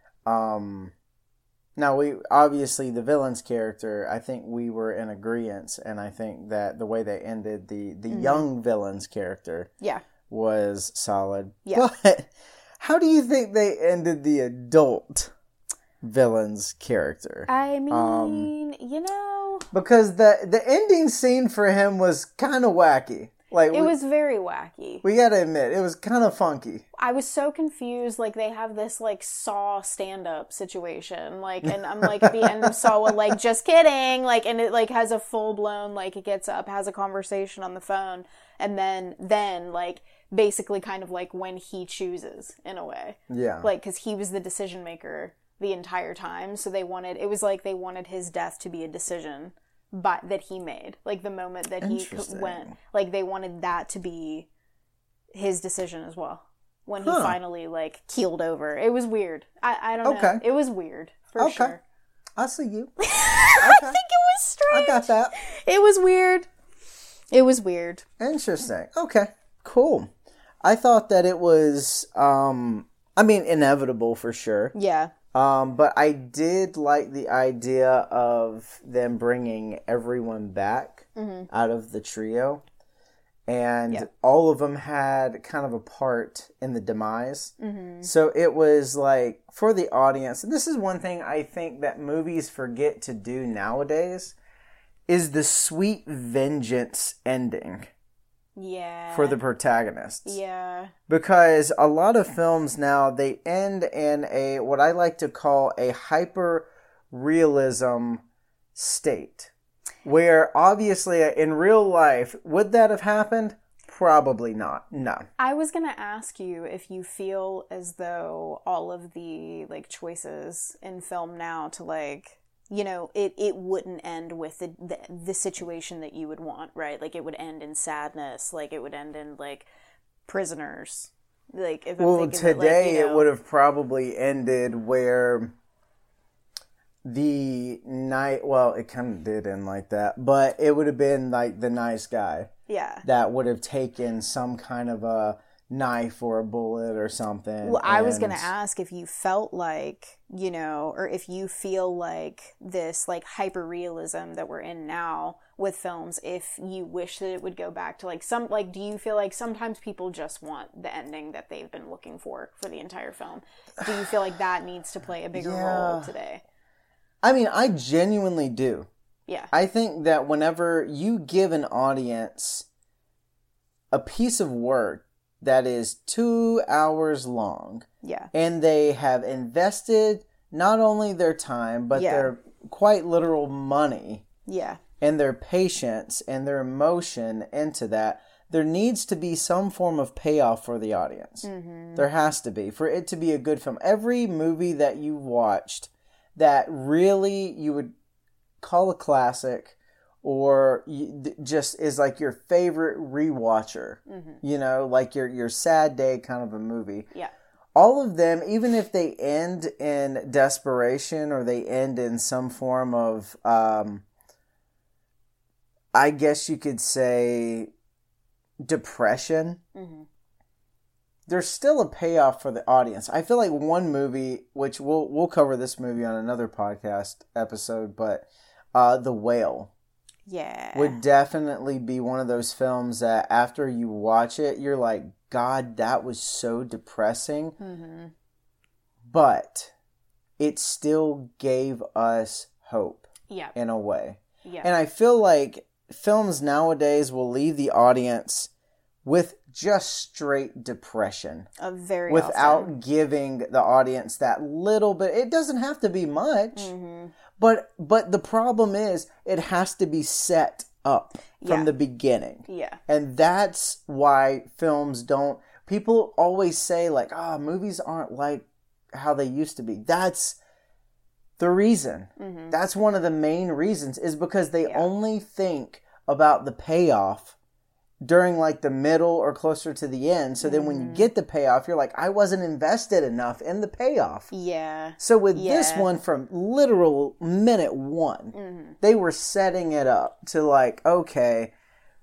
um, now we, obviously the villain's character, I think we were in agreement, and I think that the way they ended the, the mm-hmm. young villain's character yeah. was solid. Yeah. But how do you think they ended the adult villain's character? I mean, um, you know... Because the the ending scene for him was kind of wacky. Like it we, was very wacky. We gotta admit, it was kind of funky. I was so confused. Like, they have this, like, Saw stand-up situation. Like, and I'm, like, at the end of Saw, like, just kidding. Like, and it, like, has a full-blown, like, it gets up, has a conversation on the phone. And then, then, like, basically kind of, like, when he chooses, in a way. Yeah. Like, because he was the decision-maker the entire time. So they wanted, it was like they wanted his death to be a decision but that he made. Like, the moment that he went, like, they wanted that to be his decision as well. When huh. he finally, like, keeled over. It was weird. I, I don't okay. know. It was weird, for okay. sure. I see you. Okay. I think it was strange. I got that. It was weird. It was weird. Interesting. Okay. Cool. I thought that it was, um, I mean, inevitable for sure. Yeah. Um, but I did like the idea of them bringing everyone back mm-hmm. out of the trio. And yep. all of them had kind of a part in the demise. Mm-hmm. So it was like, for the audience, and this is one thing I think that movies forget to do nowadays, is the sweet vengeance ending. Yeah. For the protagonists. Yeah. Because a lot of films now, they end in a, what I like to call a hyper-realism state. Where, obviously, in real life, would that have happened? Probably not. No. I was going to ask you if you feel as though all of the, like, choices in film now to, like... You know, it, it wouldn't end with the, the the situation that you would want, right? Like, it would end in sadness. Like, it would end in, like, prisoners. Like, if well, I'm today that, like, you know, it would have probably ended where the night, well, it kind of did end like that, but it would have been, like, the nice guy. Yeah. That would have taken some kind of a knife or a bullet or something. Well, I was going to ask if you felt like, you know, or if you feel like this, like, hyper-realism that we're in now with films, if you wish that it would go back to, like, some, like, do you feel like sometimes people just want the ending that they've been looking for for the entire film? Do you feel like that needs to play a bigger yeah. role today? I mean, I genuinely do. Yeah. I think that whenever you give an audience a piece of work that is two hours long. Yeah. And they have invested not only their time, but yeah. their quite literal money. Yeah. and their patience and their emotion into that, there needs to be some form of payoff for the audience. Mm-hmm. There has to be, for it to be a good film. Every movie that you watched that really you would call a classic, or you, just is like your favorite rewatcher, mm-hmm. you know, like your your sad day kind of a movie. Yeah. All of them, even if they end in desperation or they end in some form of, um, I guess you could say, depression, mm-hmm. there's still a payoff for the audience. I feel like one movie, which we'll we'll cover this movie on another podcast episode, but uh, The Whale, yeah, would definitely be one of those films that after you watch it, you're like, God, that was so depressing, mm-hmm. but it still gave us hope, yeah, in a way, yeah. And I feel like films nowadays will leave the audience with just straight depression. Uh, very without often. Giving the audience that little bit. It doesn't have to be much. Mm-hmm. But but the problem is it has to be set up from yeah. the beginning. Yeah. And that's why films don't... People always say like, ah, oh, movies aren't like how they used to be. That's the reason. Mm-hmm. That's one of the main reasons, is because they yeah. only think about the payoff during like the middle or closer to the end. So mm-hmm. then when you get the payoff, you're like, I wasn't invested enough in the payoff. Yeah. So with yeah. this one, from literal minute one, mm-hmm. they were setting it up to like, okay,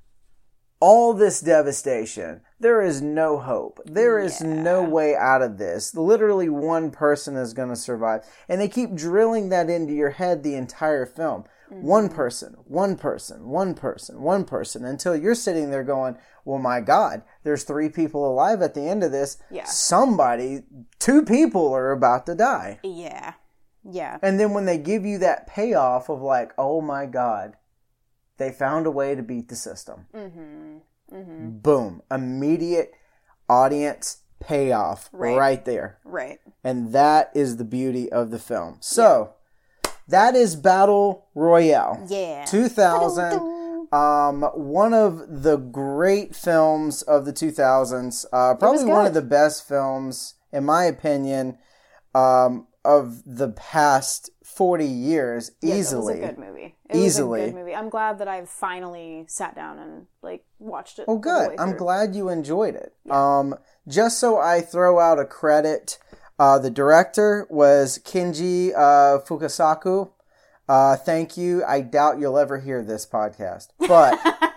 all this devastation, there is no hope. There is yeah. no way out of this. Literally one person is going to survive. And they keep drilling that into your head the entire film. Mm-hmm. One person, one person, one person, one person, until you're sitting there going, well, my God, there's three people alive at the end of this. Yeah. Somebody, two people are about to die. Yeah. Yeah. And then when they give you that payoff of like, oh my God, they found a way to beat the system. Mm-hmm. Mm-hmm. Boom. Immediate audience payoff right. right there. Right. And that is the beauty of the film. So... Yeah. That is Battle Royale. Yeah. two thousand. Um, one of the great films of the two thousands. Uh, probably one of the best films, in my opinion, um, of the past forty years. Yeah, easily. It was a good movie. It easily. was a good movie. I'm glad that I've finally sat down and like watched it. Oh, good. I'm glad you enjoyed it. Yeah. Um, just so I throw out a credit. Uh, the director was Kenji uh, Fukasaku. Uh, thank you. I doubt you'll ever hear this podcast. But,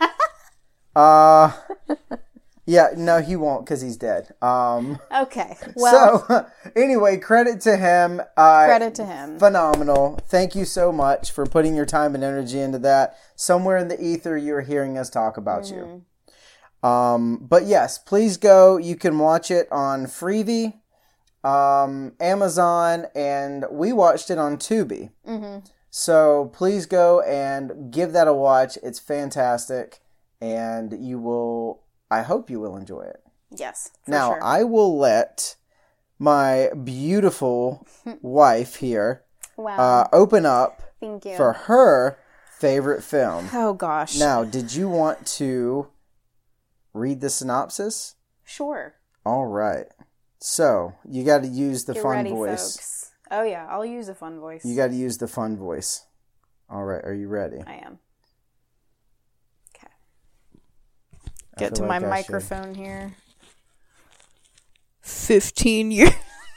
uh, yeah, no, he won't because he's dead. Um, okay. Well. So, anyway, credit to him. Uh, credit to him. Phenomenal. Thank you so much for putting your time and energy into that. Somewhere in the ether, you're hearing us talk about mm-hmm. you. Um, but yes, please go. You can watch it on Freevee. Um, Amazon, and we watched it on Tubi. Mm-hmm. So please go and give that a watch. It's fantastic, and you will, I hope you will enjoy it. Yes, for now, sure. I will let my beautiful wife here wow. uh, open up Thank you. for her favorite film. Oh, gosh. Now, did you want to read the synopsis? Sure. All right. So, you got to use the Get fun ready, voice. Folks. Oh, yeah. I'll use a fun voice. You got to use the fun voice. All right. Are you ready? I am. Okay. Get to like my I microphone should. Here. fifteen years.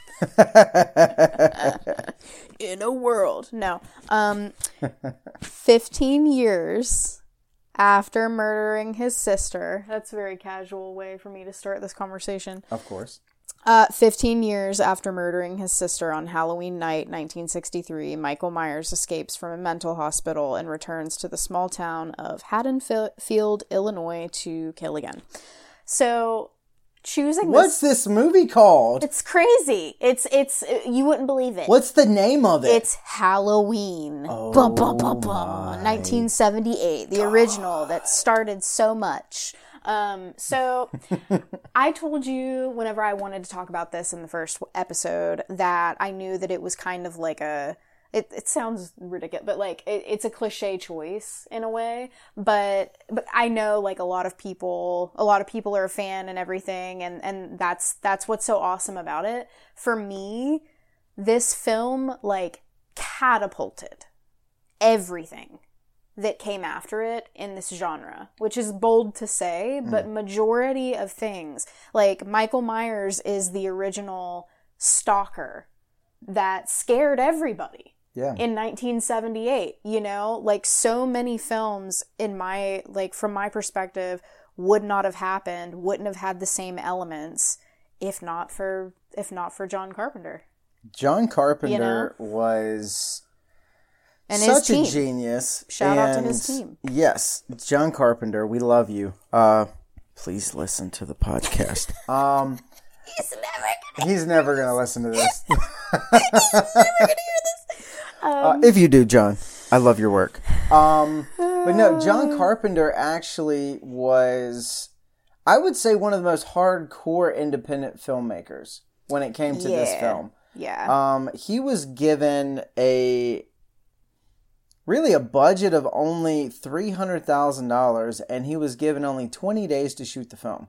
In a world. No. Um, fifteen years after murdering his sister. That's a very casual way for me to start this conversation. Of course. Uh, fifteen years after murdering his sister on Halloween night, nineteen sixty-three, Michael Myers escapes from a mental hospital and returns to the small town of Haddonfield, Illinois to kill again. So, choosing What's this... this movie called? It's crazy. It's, it's, you wouldn't believe it. What's the name of it? It's Halloween. Oh, bum, bum, bum, bum. nineteen seventy-eight, the God. Original that started so much. Um, so I told you whenever I wanted to talk about this in the first episode that I knew that it was kind of like a, It, it sounds ridiculous, but like it, it's a cliche choice in a way. But but I know like a lot of people, a lot of people are a fan and everything, and and that's that's what's so awesome about it. For me, this film like catapulted everything that came after it in this genre, which is bold to say, but mm. majority of things like Michael Myers is the original stalker that scared everybody. Yeah. In nineteen seventy-eight, you know, like so many films in my, like from my perspective, would not have happened, wouldn't have had the same elements if not for, if not for John Carpenter. John Carpenter you know? was and such a genius. Shout and out to his team. Yes, John Carpenter, we love you. Uh, please listen to the podcast. um, he's never gonna He's never going to listen to this. He's never gonna hear this. Um, uh, if you do, John, I love your work. Um, but no, John Carpenter actually was, I would say, one of the most hardcore independent filmmakers when it came to yeah, this film. Yeah. Um, he was given a, really a budget of only three hundred thousand dollars, and he was given only twenty days to shoot the film.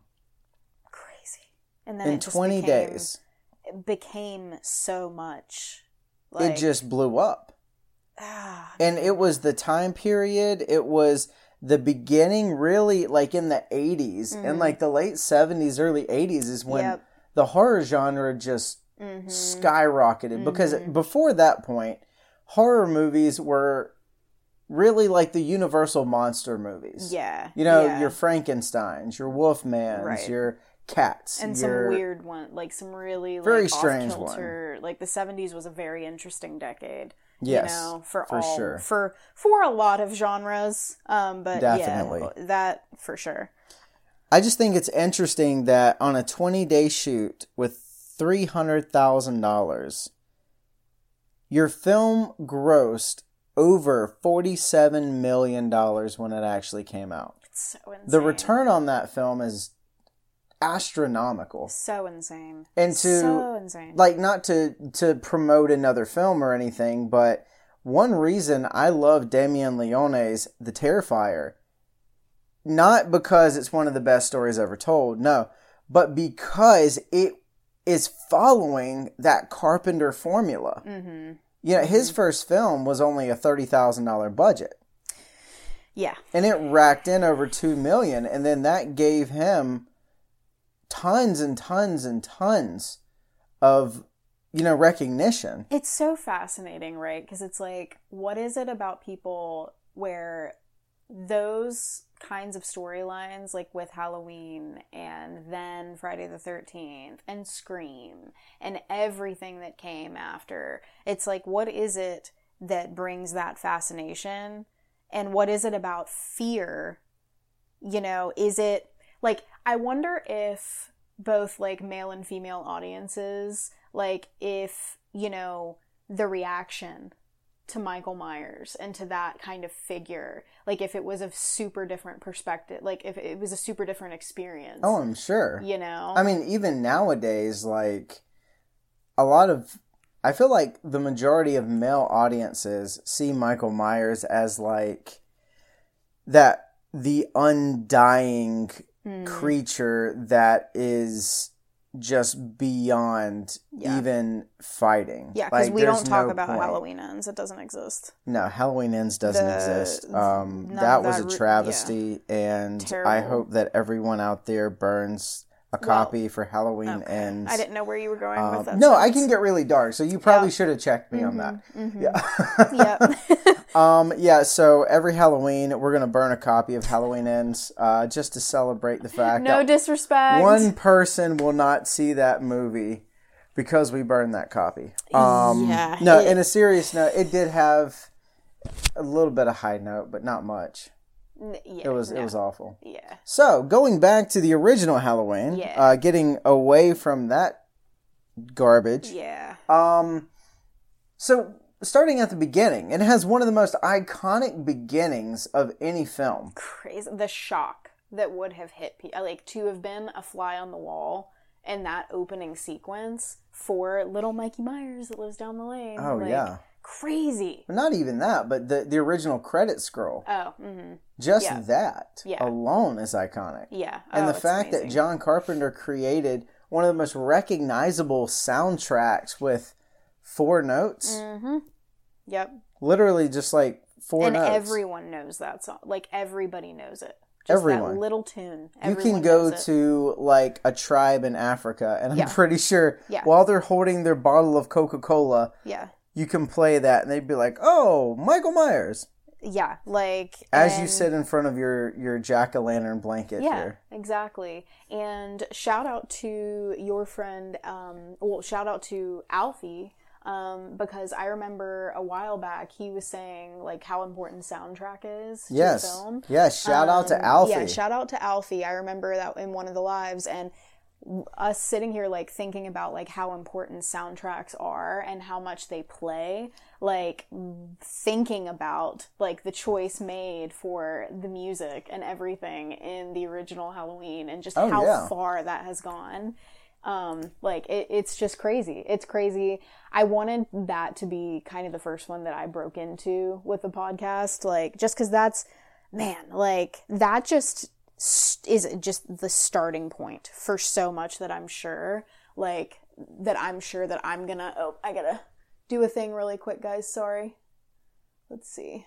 Crazy. And then In it just twenty became, days. It became so much. Like, it just blew up. Ah, and it was the time period, it was the beginning, really, like in the eighties, mm-hmm. and like the late seventies, early eighties is when yep. the horror genre just mm-hmm. skyrocketed. Mm-hmm. Because before that point, horror movies were really like the Universal monster movies. Yeah. You know, yeah. your Frankensteins, your Wolfmans, right. your Cats. And your... some weird one, like some really like, very strange one. Like the seventies was a very interesting decade. Yes, you know, for, for all, sure. For, for a lot of genres. Um, but definitely. Yeah, that for sure. I just think it's interesting that on a twenty-day shoot with three hundred thousand dollars, your film grossed over forty-seven million dollars when it actually came out. It's so insane. The return on that film is astronomical. So insane. And to, so insane. like, not to, to promote another film or anything, but one reason I love Damien Leone's The Terrifier, not because it's one of the best stories ever told, no, but because it is following that Carpenter formula. Mm-hmm. You know, his first film was only a thirty thousand dollars budget. Yeah. And it racked in over two million dollars, and then that gave him tons and tons and tons of, you know, recognition. It's so fascinating, right? Because it's like, what is it about people where those kinds of storylines, like with Halloween and then Friday the thirteenth and Scream and everything that came after, it's like, what is it that brings that fascination? And what is it about fear? You know, is it like, I wonder if both like male and female audiences, like if, you know, the reaction to Michael Myers and to that kind of figure, like if it was a super different perspective, like if it was a super different experience. Oh, I'm sure. You know? I mean, even nowadays, like a lot of, I feel like the majority of male audiences see Michael Myers as like that, the undying mm. creature that is just beyond yeah. even fighting. Yeah, because like, we don't talk no about point. Halloween Ends. It doesn't exist. No, Halloween Ends doesn't the, exist. Um, that was that, a travesty, yeah. and Terrible. I hope that everyone out there burns a copy well, for Halloween okay. Ends. I didn't know where you were going um, with that. No, sentence. I can get really dark, so you probably yeah. should have checked me mm-hmm, on that. Mm-hmm. Yeah. yep. um, yeah, so every Halloween, we're going to burn a copy of Halloween Ends uh, just to celebrate the fact no that disrespect. one person will not see that movie because we burned that copy. Um, yeah. No, it, in a serious note, it did have a little bit of high note, but not much. Yeah, it was no. it was awful. Yeah. So going back to the original Halloween, yeah. uh, getting away from that garbage. Yeah. Um. So starting at the beginning, it has one of the most iconic beginnings of any film. Crazy, the shock that would have hit people, like to have been a fly on the wall in that opening sequence for little Mikey Myers that lives down the lane. Oh like, yeah. Crazy. Not even that, but the, the original credit scroll. Oh, mm-hmm. Just Yeah. that Yeah. alone is iconic. Yeah. And Oh, the it's fact amazing. that John Carpenter created one of the most recognizable soundtracks with four notes. Mm-hmm. Yep. Literally just like four and notes. everyone knows that song. Like, everybody knows it. Just Everyone. that little tune. You Everyone can go knows it. to like a tribe in Africa, and I'm Yeah. pretty sure Yeah. while they're holding their bottle of Coca-Cola, Yeah. you can play that, and they'd be like, "Oh, Michael Myers!" Yeah. Like, As you and- sit in front of your your jack-o'-lantern blanket Yeah, here. exactly. And shout out to your friend, um, well, shout out to Alfie, um, because I remember a while back he was saying like how important soundtrack is to Yes. the film. Yes. Shout out to Um, Alfie. Yeah, shout out to Alfie. I remember that in one of the lives, and us sitting here like thinking about like how important soundtracks are and how much they play, like thinking about like the choice made for the music and everything in the original Halloween, and just Oh, how yeah. far that has gone. Um, like it, it's just crazy. It's crazy. I wanted that to be kind of the first one that I broke into with the podcast, like just because that's, man, like that just st- is just the starting point for so much that I'm sure, like that I'm sure that I'm gonna. Oh, I gotta do a thing really quick, guys. Sorry. Let's see.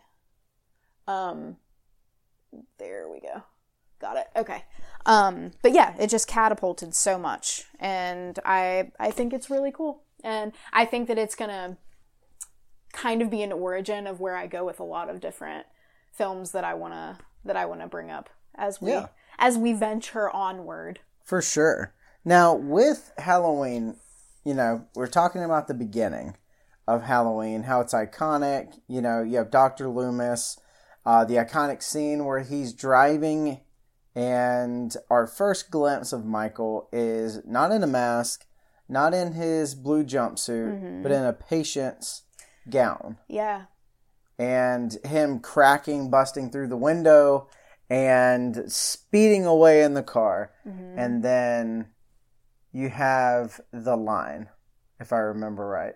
Um, there we go. Got it. Okay. Um, but yeah, it just catapulted so much, and I I think it's really cool, and I think that it's gonna kind of be an origin of where I go with a lot of different films that I wanna that I wanna bring up as we Yeah. as we venture onward. For sure. Now, with Halloween, you know, we're talking about the beginning of Halloween, how it's iconic. You know, you have Doctor Loomis, uh, the iconic scene where he's driving, and our first glimpse of Michael is not in a mask, not in his blue jumpsuit, Mm-hmm. but in a patient's gown. Yeah. And him cracking, busting through the window, and speeding away in the car. Mm-hmm. And then you have the line, if I remember right.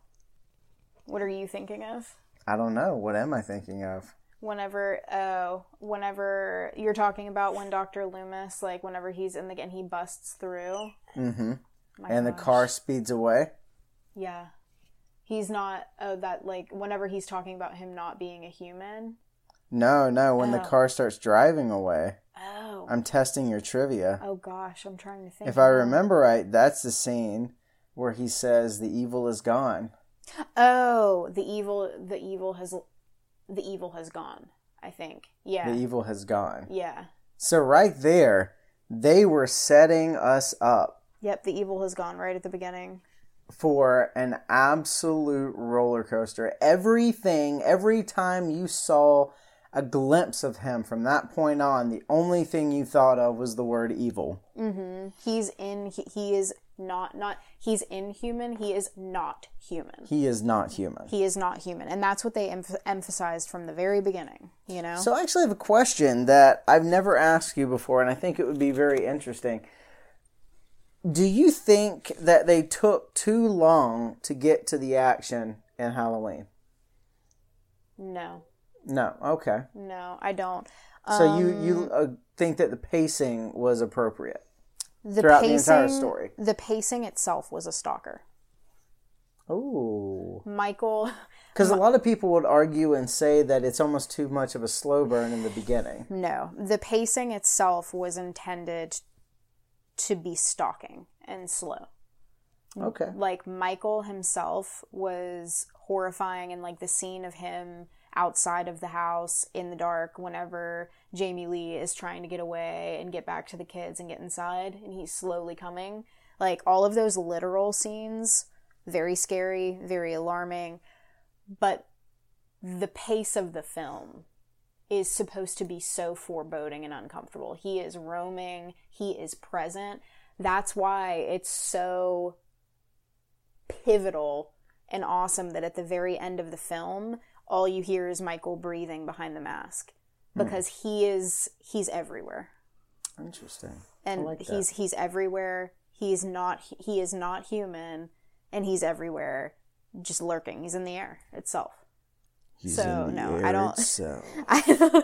What are you thinking of? I don't know. What am I thinking of? Whenever, oh, whenever you're talking about when Doctor Loomis, like whenever he's in the and he busts through. Mm-hmm. My And the gosh. car speeds away. Yeah. He's not, oh, that, like, whenever he's talking about him not being a human. No, no, when the Oh. car starts driving away. Oh. I'm testing your trivia. Oh, gosh, I'm trying to think. If I now. remember right, that's the scene where he says the evil is gone. Oh, the evil, the evil has, the evil has gone, I think. Yeah. The evil has gone. Yeah. So right there, they were setting us up Yep, the evil has gone right at the beginning. for an absolute roller coaster. Everything, every time you saw a glimpse of him from that point on, the only thing you thought of was the word evil. Mm-hmm. He's in, he, he is not, not, he's inhuman, he is not human. He is not human. He is not human. And that's what they emph- emphasized from the very beginning, you know? So I actually have a question that I've never asked you before, and I think it would be very interesting. Do you think that they took too long to get to the action in Halloween? No. No. Okay. No, I don't. So you Um, you uh, think that the pacing was appropriate the throughout pacing, the entire story? The pacing itself was a stalker. Oh. Michael, Because a lot of people would argue and say that it's almost too much of a slow burn in the beginning. no, the pacing itself was intended to be stalking and slow. Okay. Like Michael himself was horrifying, and like the scene of him outside of the house in the dark whenever Jamie Lee is trying to get away and get back to the kids and get inside and he's slowly coming. Like all of those literal scenes, very scary, very alarming, but the pace of the film is supposed to be so foreboding and uncomfortable. He is roaming, he is present. That's why it's so pivotal and awesome that at the very end of the film, all you hear is Michael breathing behind the mask, because mm. he is he's everywhere. Interesting. And like he's that. he's everywhere. He's not he is not human, and he's everywhere. just lurking. He's in the air itself. He's so in the no, air I don't. Itself. I,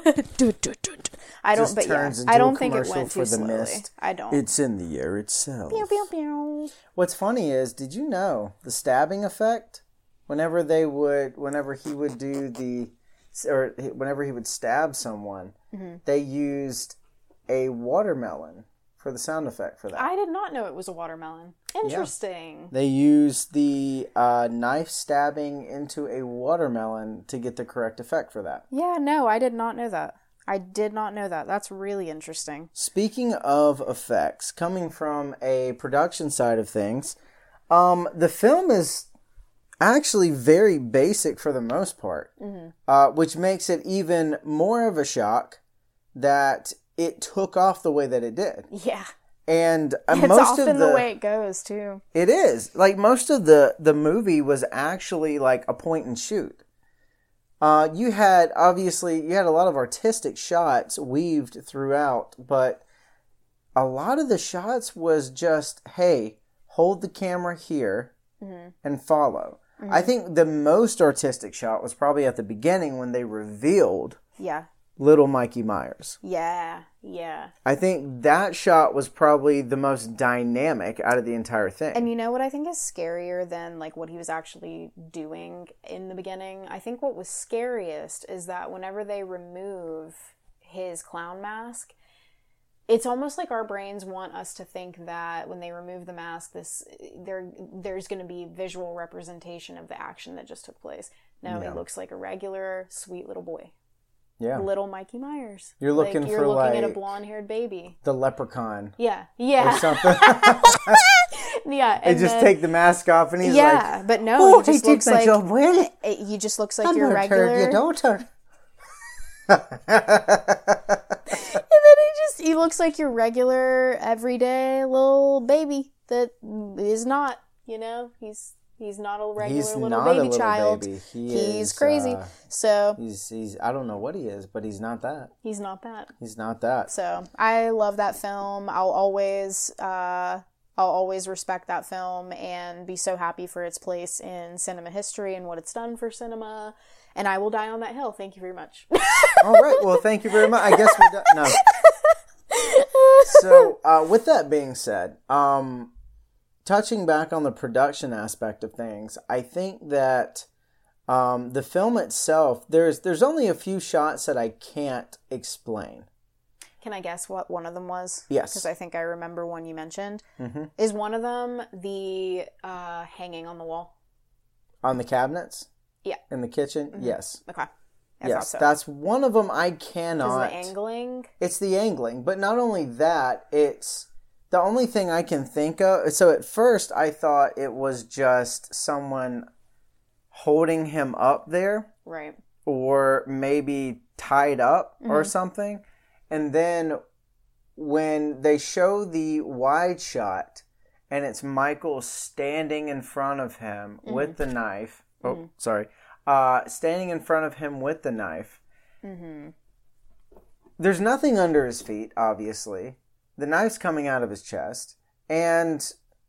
I don't. Just but yeah, turns into I don't a think it commercial went for too the slowly. mist. I don't. It's in the air itself. Pew, pew, pew. What's funny is, did you know the stabbing effect? Whenever they would, whenever he would do the, or whenever he would stab someone, mm-hmm. they used a watermelon for the sound effect for that. I did not know it was a watermelon. Interesting. Yeah. They used the uh, knife stabbing into a watermelon to get the correct effect for that. Yeah, no, I did not know that. I did not know that. That's really interesting. Speaking of effects, coming from a production side of things, um, the film is actually very basic for the most part, mm-hmm. uh, which makes it even more of a shock that it took off the way that it did. Yeah. And uh, it's most often of the, the way it goes, too. It is. Like, most of the, the movie was actually like a point and shoot. Uh, you had, obviously, you had a lot of artistic shots weaved throughout, but a lot of the shots was just, hey, hold the camera here mm-hmm. and follow. Mm-hmm. I think the most artistic shot was probably at the beginning when they revealed yeah. little Mikey Myers. Yeah, yeah. I think that shot was probably the most dynamic out of the entire thing. And you know what I think is scarier than like what he was actually doing in the beginning? I think what was scariest is that whenever they remove his clown mask, it's almost like our brains want us to think that when they remove the mask, this there there's going to be visual representation of the action that just took place. No, yeah. He looks like a regular, sweet little boy. Yeah. Little Mikey Myers. You're looking like, you're for looking like at a blonde-haired baby. The leprechaun. Yeah. Yeah. Or something. Yeah. They just then, take the mask off and he's yeah, like, yeah, but no, oh, he just he looks did my like job well. It, he just looks like I'm your gonna regular turn your daughter. And then he just he looks like your regular everyday little baby that is not, you know, he's He's not a regular he's little not baby a little child. Baby. He he's is, crazy. Uh, so he's he's I don't know what he is, but he's not that. He's not that. He's not that. So I love that film. I'll always uh, I'll always respect that film and be so happy for its place in cinema history and what it's done for cinema. And I will die on that hill. Thank you very much. All right. Well, thank you very much. I guess we're done. No. So uh, with that being said, um. touching back on the production aspect of things, I think that um, the film itself, there's there's only a few shots that I can't explain. Can I guess what one of them was? Yes. Because I think I remember one you mentioned. Mm-hmm. Is one of them the uh, hanging on the wall? On the cabinets? Yeah. In the kitchen? Mm-hmm. Yes. Okay. I yes, so. That's one of them I cannot... Is the angling? It's the angling. But not only that, it's... The only thing I can think of... So at first, I thought it was just someone holding him up there. Right. Or maybe tied up mm-hmm. or something. And then when they show the wide shot and it's Michael standing in front of him mm-hmm. with the knife. Oh, mm-hmm. sorry. Uh, standing in front of him with the knife. Mm-hmm. There's nothing under his feet, obviously. The knife's coming out of his chest. And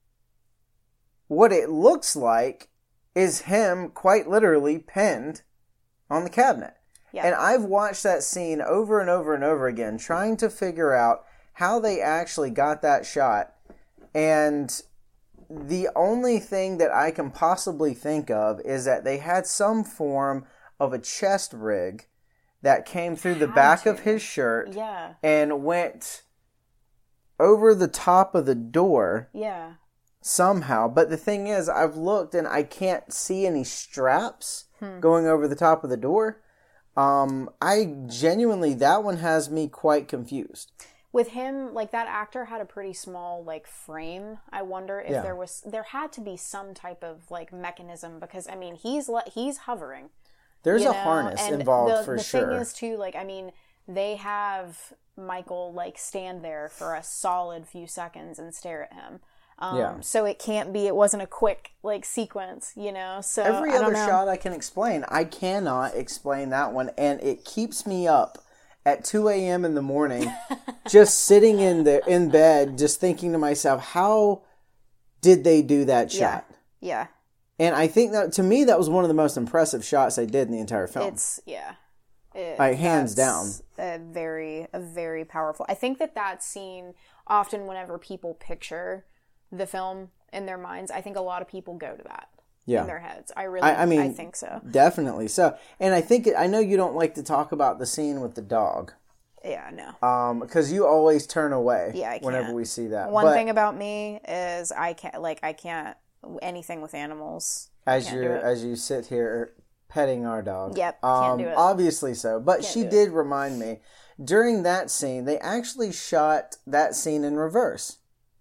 what it looks like is him quite literally pinned on the cabinet. Yeah. And I've watched that scene over and over and over again, trying to figure out how they actually got that shot. And the only thing that I can possibly think of is that they had some form of a chest rig that came through the back to. of his shirt yeah. and went over the top of the door. Yeah. Somehow. But the thing is, I've looked and I can't see any straps hmm. going over the top of the door. Um, I genuinely, that one has me quite confused. With him, like, that actor had a pretty small, like, frame. I wonder if yeah. there was, there had to be some type of, like, mechanism because, I mean, he's le- he's hovering. There's a know? harness and involved the, for the sure. The thing is, too, like, I mean, they have Michael, like, stand there for a solid few seconds and stare at him. Um, yeah. So it can't be, it wasn't a quick, like, sequence, you know? So every I other don't know. shot I can explain. I cannot explain that one, and it keeps me up at two a.m. in the morning, just sitting in the in bed, just thinking to myself, how did they do that shot? Yeah. yeah. And I think that, to me, that was one of the most impressive shots they did in the entire film. It's, yeah. It, like, hands down. A very, a very powerful. I think that that scene, often whenever people picture the film in their minds, I think a lot of people go to that yeah. in their heads. I really, I, I mean, I think so. Definitely so. And I think, I know you don't like to talk about the scene with the dog. Yeah, no. Um, because you always turn away yeah, I can't. whenever we see that. One but, thing about me is I can't, like, I can't, anything with animals. As you as you sit here petting our dog. Yep, um, can't do it. Obviously so. But can't she did remind me, during that scene, they actually shot that scene in reverse.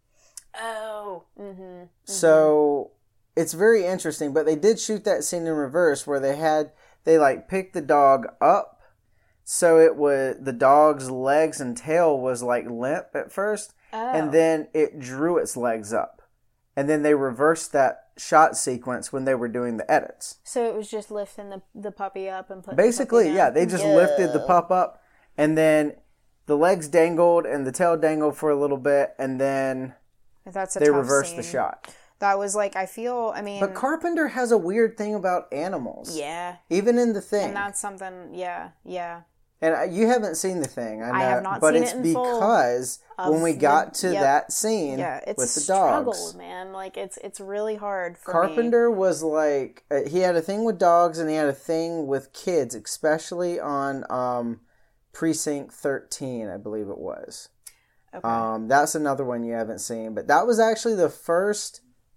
Oh. Mm-hmm. mm-hmm. So, it's very interesting. But they did shoot that scene in reverse where they had, they like picked the dog up. So it was, the dog's legs and tail was like limp at first. Oh. And then it drew its legs up. And then they reversed that shot sequence when they were doing the edits. So it was just lifting the the puppy up and putting Basically, the puppy yeah. down. They just yeah. lifted the pup up. And then the legs dangled and the tail dangled for a little bit. And then That's a they tough reversed scene. the shot. That was like, I feel, I mean... But Carpenter has a weird thing about animals. Yeah. Even in The Thing. And that's something, yeah, yeah. And you haven't seen The Thing, I know. I have not but seen it's it in full because when we got the, to yep. that scene yeah, it's with the struggle, dogs, man. Like it's it's really hard for Carpenter me. was like uh, he had a thing with dogs and he had a thing with kids, especially on um, Precinct thirteen, I believe it was. Okay. Um, that's another one you haven't seen, but that was actually the first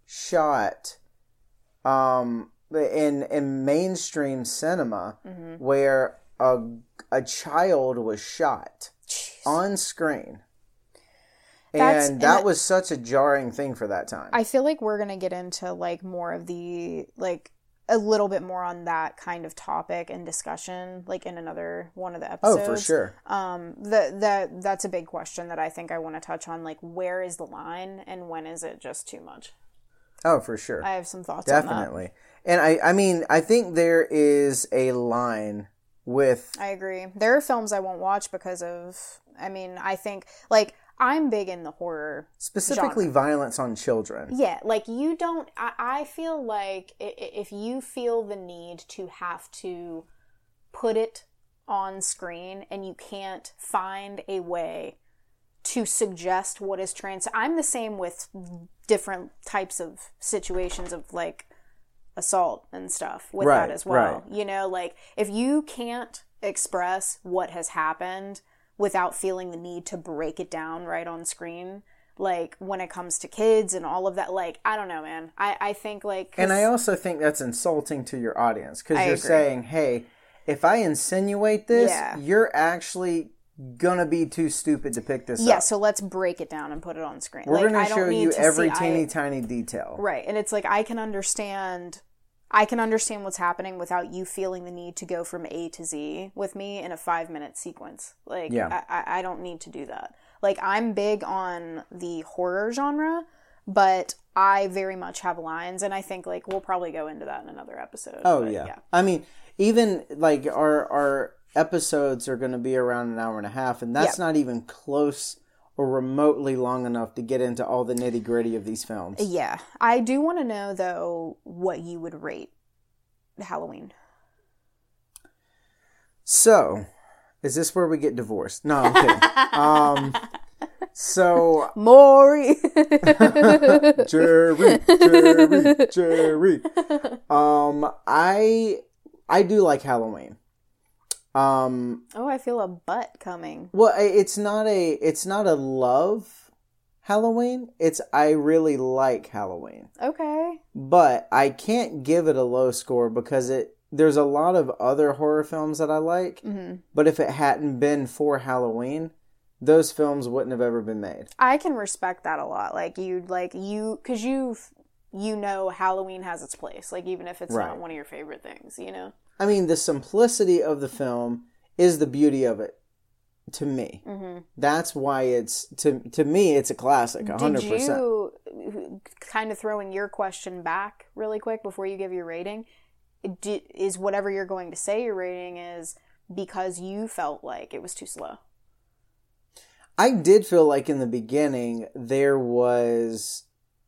shot um, in in mainstream cinema mm-hmm. where a a child was shot Jeez. on screen. That's, and that and was such a jarring thing for that time. I feel like we're going to get into like more of the, like a little bit more on that kind of topic and discussion, like in another one of the episodes. Oh, for sure. Um, the, the, that's a big question that I think I want to touch on. Like, where is the line and when is it just too much? Oh, for sure. I have some thoughts Definitely. on that. Definitely. And I, I mean, I think there is a line with... I agree. There are films I won't watch because of, I mean, I think, like, I'm big in the horror Specifically genre. Violence on children. Yeah, like, you don't, I, I feel like if you feel the need to have to put it on screen and you can't find a way to suggest what is trans... I'm the same with different types of situations of, like, assault and stuff with right, that as well. Right. You know, like, if you can't express what has happened without feeling the need to break it down right on screen, like, when it comes to kids and all of that, like, I don't know, man. I, I think, like... And I also think that's insulting to your audience, because you're agree. saying, hey, if I insinuate this, yeah. you're actually gonna be too stupid to pick this yeah, up. Yeah, so let's break it down and put it on screen. We're like, gonna I don't show need you to every see, teeny I, tiny detail. Right, and it's like, I can understand... I can understand what's happening without you feeling the need to go from A to Z with me in a five minute sequence. Like, yeah. I, I don't need to do that. Like, I'm big on the horror genre, but I very much have lines, and I think, like, we'll probably go into that in another episode. Oh, but, yeah. yeah. I mean, even, like, our our episodes are going to be around an hour and a half, and that's yep. not even close or remotely long enough to get into all the nitty gritty of these films. Yeah. I do want to know, though, what you would rate Halloween. So, is this where we get divorced? No, I'm kidding. um, so... Maury! Jerry, Jerry, Jerry. Um, I, I do like Halloween. Um, oh, I feel a butt coming. Well, it's not a it's not a love Halloween. It's I really like Halloween. Okay. But I can't give it a low score because it there's a lot of other horror films that I like. Mm-hmm. But if it hadn't been for Halloween, those films wouldn't have ever been made. I can respect that a lot. Like you, like you, because you, you know, Halloween has its place. Like even if it's right. not one of your favorite things, you know. I mean, the simplicity of the film is the beauty of it to me. Mm-hmm. That's why it's, to to me, it's a classic, one hundred percent. Did you, kind of throwing your question back really quick before you give your rating, do, is whatever you're going to say your rating is because you felt like it was too slow? I did feel like in the beginning there was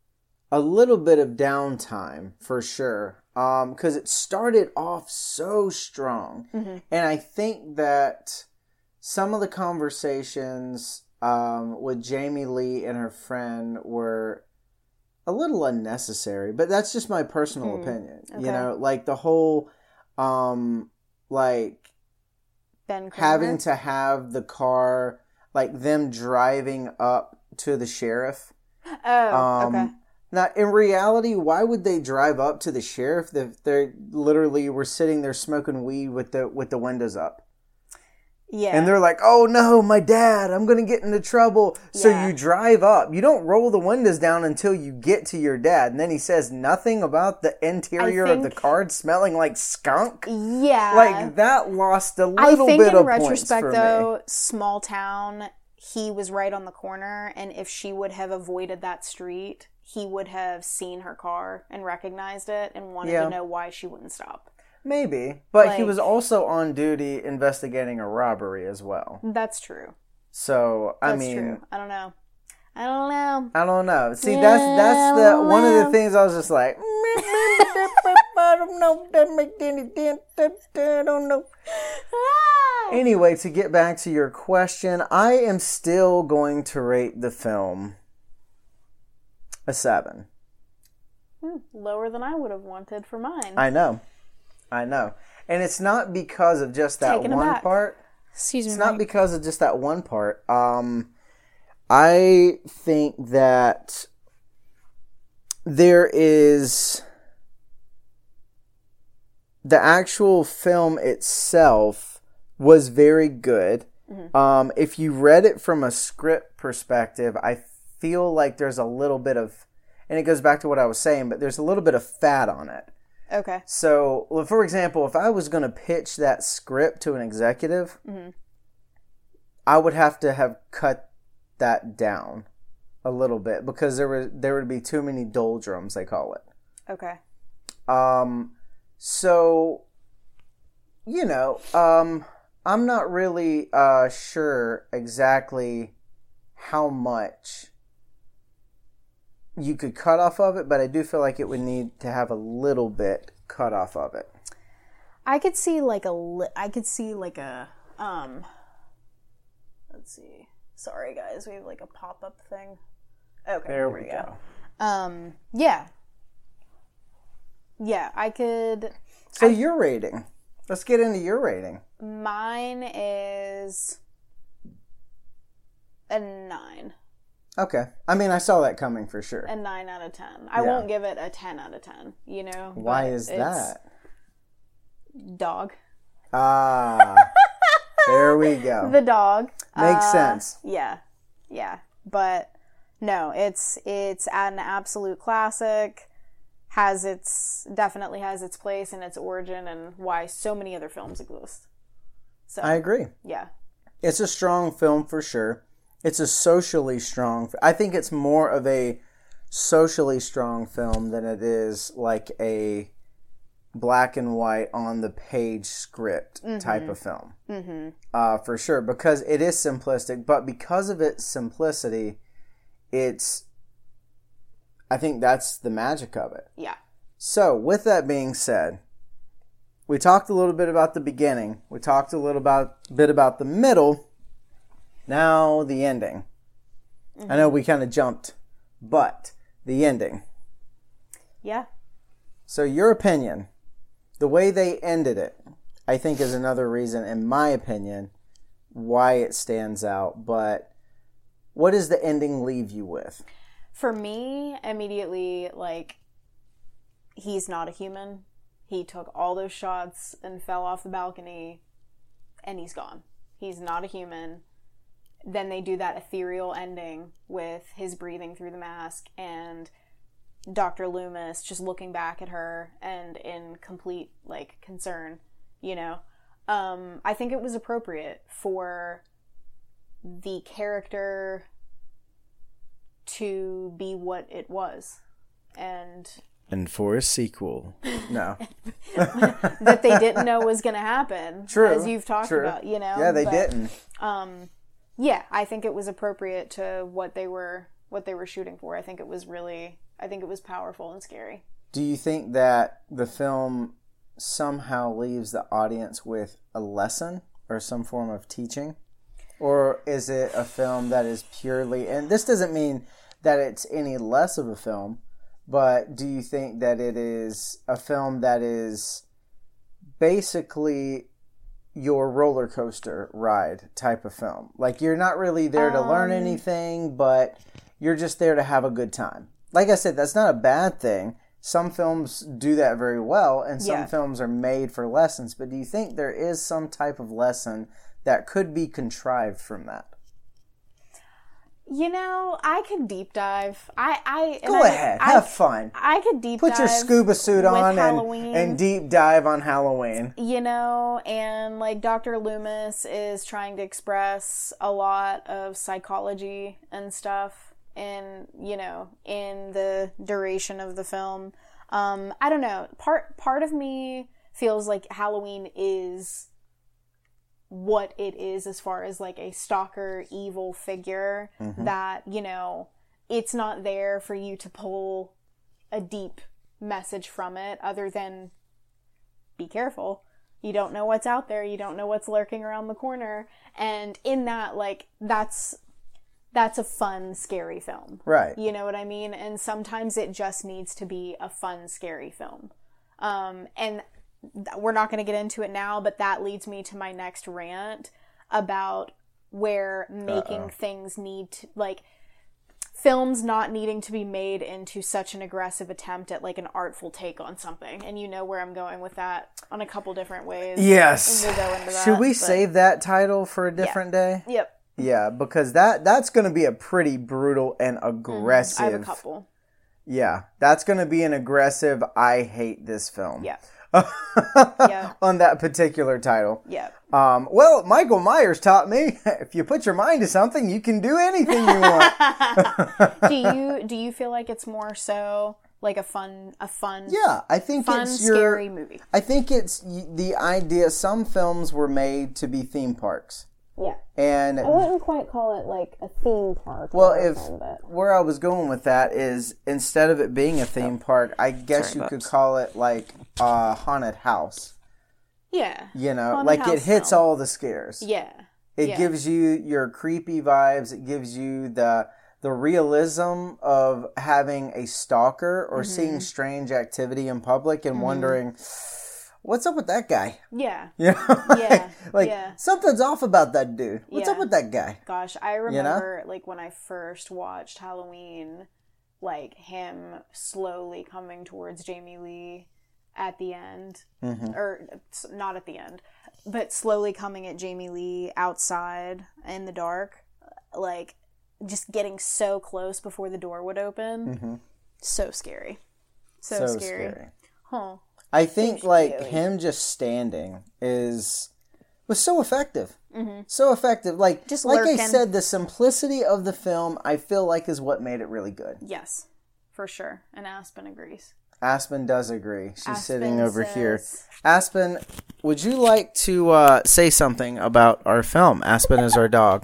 a little bit of downtime for sure. Um, because it started off so strong. Mm-hmm. And I think that some of the conversations um, with Jamie Lee and her friend were a little unnecessary, but that's just my personal Hmm. opinion. Okay. You know, like the whole, um, like Ben Kramer? having to have the car, like them driving up to the sheriff. Oh, Um, okay. Now, in reality, why would they drive up to the sheriff if they literally were sitting there smoking weed with the with the windows up? Yeah. And they're like, "Oh no, my dad! I'm gonna get into trouble." So Yeah. you drive up. You don't roll the windows down until you get to your dad, and then he says nothing about the interior of the think- car smelling like skunk. yeah. Like that lost a I little think bit in of retrospect, points for though, me. small town, he was right on the corner, and if she would have avoided that street, he would have seen her car and recognized it and wanted Yeah. to know why she wouldn't stop. Maybe, but he Like- was also on duty investigating a robbery as well. That's true. So I That's mean, true. I don't know. I don't know. I don't know. See, that's that's the one of the Well. things I was just like, I don't know. Doesn't make any sense. I don't know. Anyway, to get back to your question, I am still going to rate the film a seven. Hmm, lower than I would have wanted for mine. I know, I know, and it's not because of just that Taken one aback. part. Excuse me. It's not Mike. because of just that one part. Um, I think that there is the actual film itself was very good. Mm-hmm. Um, if you read it from a script perspective, I feel like there's a little bit of, and it goes back to what I was saying, but there's a little bit of fat on it. Okay. So, well, for example, if I was going to pitch that script to an executive, Mhm. I would have to have cut that down a little bit because there was there would be too many doldrums, they call it. Okay. Um, so, you know, um, I'm not really uh, sure exactly how much you could cut off of it, but I do feel like it would need to have a little bit cut off of it. I could see like a li- I could see like a um let's see. Sorry guys, we have like a pop-up thing. Okay, There here we go. Um yeah. Yeah, I could So your rating. Let's get into your rating. mine is a nine. Okay. I mean, I saw that coming for sure. A nine out of ten. I Yeah. won't give it a ten out of ten, you know? Why but is it's that? Dog. Ah. There we go. The dog. Makes Uh, sense. Yeah. Yeah. But no, it's it's an absolute classic. Has its definitely has its place and its origin and why so many other films exist. So I agree. yeah. It's a strong film for sure. It's a socially strong. I think it's more of a socially strong film than it is like a black and white on the page script type of film. Mm-hmm. Uh, for sure, because it is simplistic, but because of its simplicity, it's. I think that's the magic of it. Yeah. So, with that being said, we talked a little bit about the beginning. We talked a little about, bit about the middle. Now, the ending. Mm-hmm. I know we kind of jumped, but the ending. Yeah. So, your opinion, the way they ended it, I think is another reason, in my opinion, why it stands out. But what does the ending leave you with? For me, immediately, like, he's not a human. He took all those shots and fell off the balcony, and he's gone. He's not a human. Then they do that ethereal ending with his breathing through the mask and Doctor Loomis just looking back at her and in complete, like, concern, you know? Um, I think it was appropriate for the character to be what it was. And And for a sequel. No. that they didn't know was going to happen. True. As you've talked True. about, you know? Yeah, they But, didn't. Um, yeah, I think it was appropriate to what they were what they were shooting for. I think it was really I think it was powerful and scary. Do you think that the film somehow leaves the audience with a lesson or some form of teaching? Or is it a film that is purely, and this doesn't mean that it's any less of a film, but do you think that it is a film that is basically your roller coaster ride type of film? Like, you're not really there to um, learn anything, but you're just there to have a good time. Like I said, that's not a bad thing. Some films do that very well, and some yeah. films are made for lessons. But do you think there is some type of lesson that could be contrived from that? You know, I could deep dive. I, I Go I, ahead, I, have fun. I could deep Put dive. your scuba suit on Halloween. and, and deep dive on Halloween. You know, and like Doctor Loomis is trying to express a lot of psychology and stuff in, you know, in the duration of the film. Um, I don't know. Part part of me feels like Halloween is what it is as far as like a stalker evil figure mm-hmm. that, you know, it's not there for you to pull a deep message from it other than be careful. You don't know what's out there. You don't know what's lurking around the corner. And in that, like, that's that's a fun, scary film. Right. You know what I mean? And sometimes it just needs to be a fun, scary film. Um, and we're not going to get into it now, but that leads me to my next rant about where making Uh-oh. things need to, like, films not needing to be made into such an aggressive attempt at, like, an artful take on something. And you know where I'm going with that on a couple different ways. Yes. And we'll go into that. Should we but... save that title for a different yeah. day? Yep. Yeah, because that that's going to be a pretty brutal and aggressive... Mm, I have a couple. Yeah, that's going to be an aggressive, I hate this film. Yeah. yeah. On that particular title. Yeah. Um, well, Michael Myers taught me, if you put your mind to something, you can do anything you want. do you do you feel like it's more so like a fun a fun Yeah, I think fun, it's your, scary movie. I think it's the idea, some films were made to be theme parks. Yeah. And I wouldn't quite call it like a theme park. Well, if where I was going with that is instead of it being a theme oh. park, I guess Sorry, you Bucks. could call it like a haunted house. Yeah. You know, haunted like it hits film. all the scares. Yeah. It yeah. gives you your creepy vibes. It gives you the the realism of having a stalker or mm-hmm. seeing strange activity in public and mm-hmm. wondering, what's up with that guy? Yeah. You know? like, yeah. like yeah. something's off about that dude. What's yeah. up with that guy? Gosh, I remember you know? like when I first watched Halloween, like him slowly coming towards Jamie Lee at the end. Mm-hmm. Or not at the end, but slowly coming at Jamie Lee outside in the dark. Like just getting so close before the door would open. Mm-hmm. So scary. So, so scary. scary. Huh. I think like him just standing is was so effective, mm-hmm. so effective. Like just like lurking. I said, the simplicity of the film I feel like is what made it really good. Yes, for sure. And Aspen agrees. Aspen does agree. She's Aspen sitting over says... here. Aspen, would you like to uh, say something about our film? Aspen is our dog.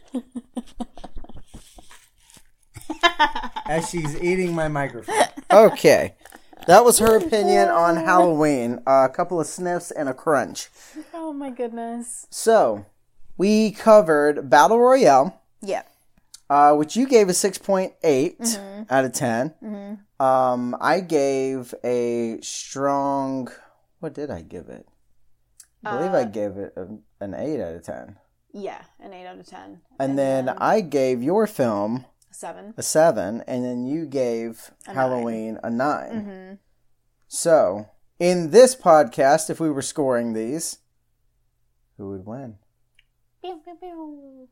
As she's eating my microphone. Okay. That was her opinion on Halloween. Uh, a couple of sniffs and a crunch. Oh my goodness. So, we covered Battle Royale. Yeah. Uh, which you gave a six point eight mm-hmm. out of ten. Mm-hmm. Um, I gave a strong... What did I give it? I believe uh, I gave it a, an eight out of ten. Yeah, an eight out of ten. And, and then, then I gave your film... Seven. A seven, and then you gave a Halloween nine. a nine. Mm-hmm. So, in this podcast, if we were scoring these, who would win? Pew, pew, pew.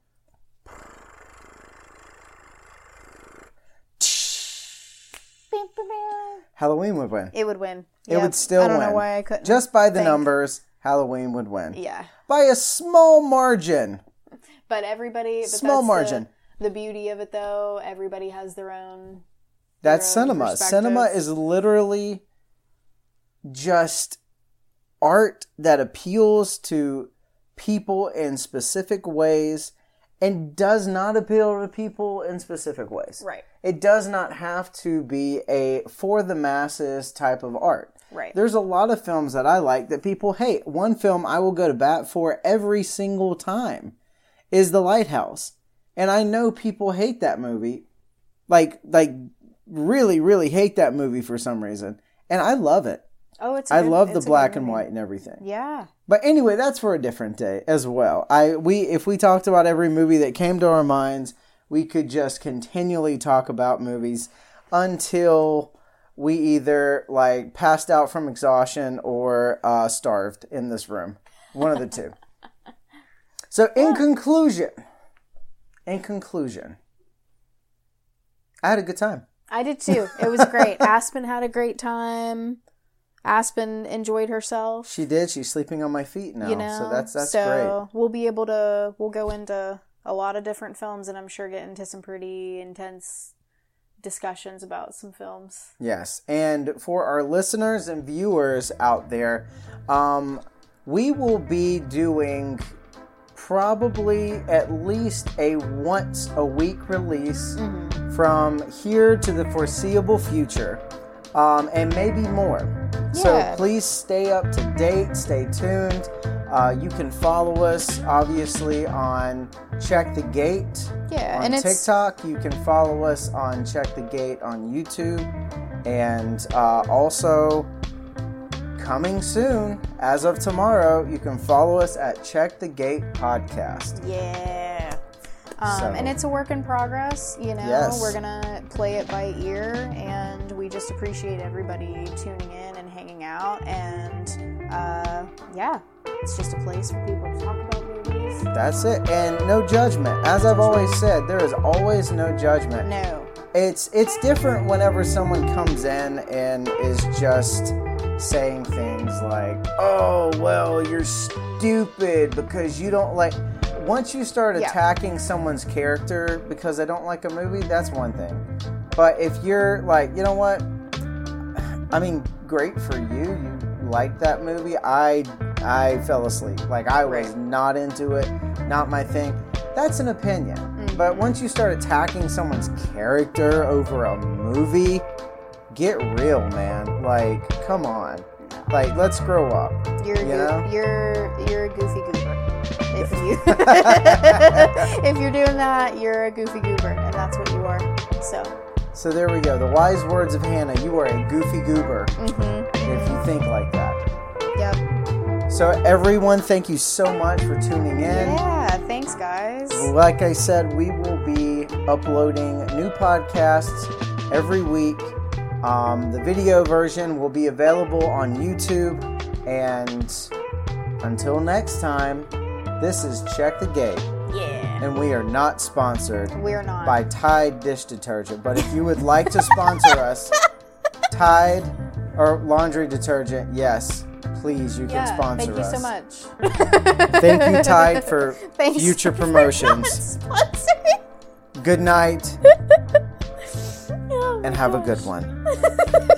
Pew, pew, pew. Halloween would win. It would win. It yep. would still win. I don't know why I couldn't. Just by the think. numbers, Halloween would win. Yeah. By a small margin. But everybody... But small that's margin. The, the beauty of it, though, everybody has their own... That's their own cinema. Cinema is literally just art that appeals to people in specific ways and does not appeal to people in specific ways. Right. It does not have to be a for the masses type of art. Right. There's a lot of films that I like that people hate. One film I will go to bat for every single time is The Lighthouse. And I know people hate that movie. Like, like really, really hate that movie for some reason. And I love it. Oh, it's a I good, love the it's a black good and movie. white and everything. Yeah. But anyway, that's for a different day as well. I we if we talked about every movie that came to our minds, we could just continually talk about movies until we either like passed out from exhaustion or uh, starved in this room. One of the two. So in conclusion, in conclusion, I had a good time. I did too. It was great. Aspen had a great time. Aspen enjoyed herself. She did. She's sleeping on my feet now. You know, so that's that's so great. We'll be able to, we'll go into a lot of different films, and I'm sure get into some pretty intense discussions about some films. Yes. And for our listeners and viewers out there, um, we will be doing probably at least a once a week release mm-hmm. from here to the foreseeable future. Um, and maybe more. Yeah. So please stay up to date, stay tuned. Uh, you can follow us, obviously, on Check the Gate yeah, on and it's... TikTok. You can follow us on Check the Gate on YouTube. And uh, also, coming soon, as of tomorrow, you can follow us at Check the Gate Podcast. Yeah. Um, so, and it's a work in progress, you know, yes. We're going to play it by ear, and we just appreciate everybody tuning in and hanging out, and uh, yeah, it's just a place for people to talk about movies. That's it, and no judgment. As I've always said, there is always no judgment. No. It's, it's different whenever someone comes in and is just saying things like, oh, well, you're stupid because you don't like... Once you start attacking yeah. someone's character because they don't like a movie, that's one thing. But if you're like, you know what? I mean, great for you. You liked that movie. I I fell asleep. Like, I was right. not into it. Not my thing. That's an opinion. Mm-hmm. But once you start attacking someone's character over a movie, get real, man. Like, come on. Like, let's grow up. You're you go- know? You're you're a goofy goober. If you if you're doing that, you're a goofy goober, and that's what you are. So So there we go. The wise words of Hannah. You are a goofy goober mm-hmm. if you think like that. Yep. So everyone, thank you so much for tuning in. Yeah, thanks guys. Like I said, we will be uploading new podcasts every week. Um, the video version will be available on YouTube. And until next time, this is Check the Gate. Yeah. And we are not sponsored We're not. by Tide dish detergent. But if you would like to sponsor us, Tide or laundry detergent, yes, please, you yeah, can sponsor thank us. Thank you so much. Thank you, Tide, for Thanks future for promotions. not sponsoring. Good night. Oh and have gosh. a good one.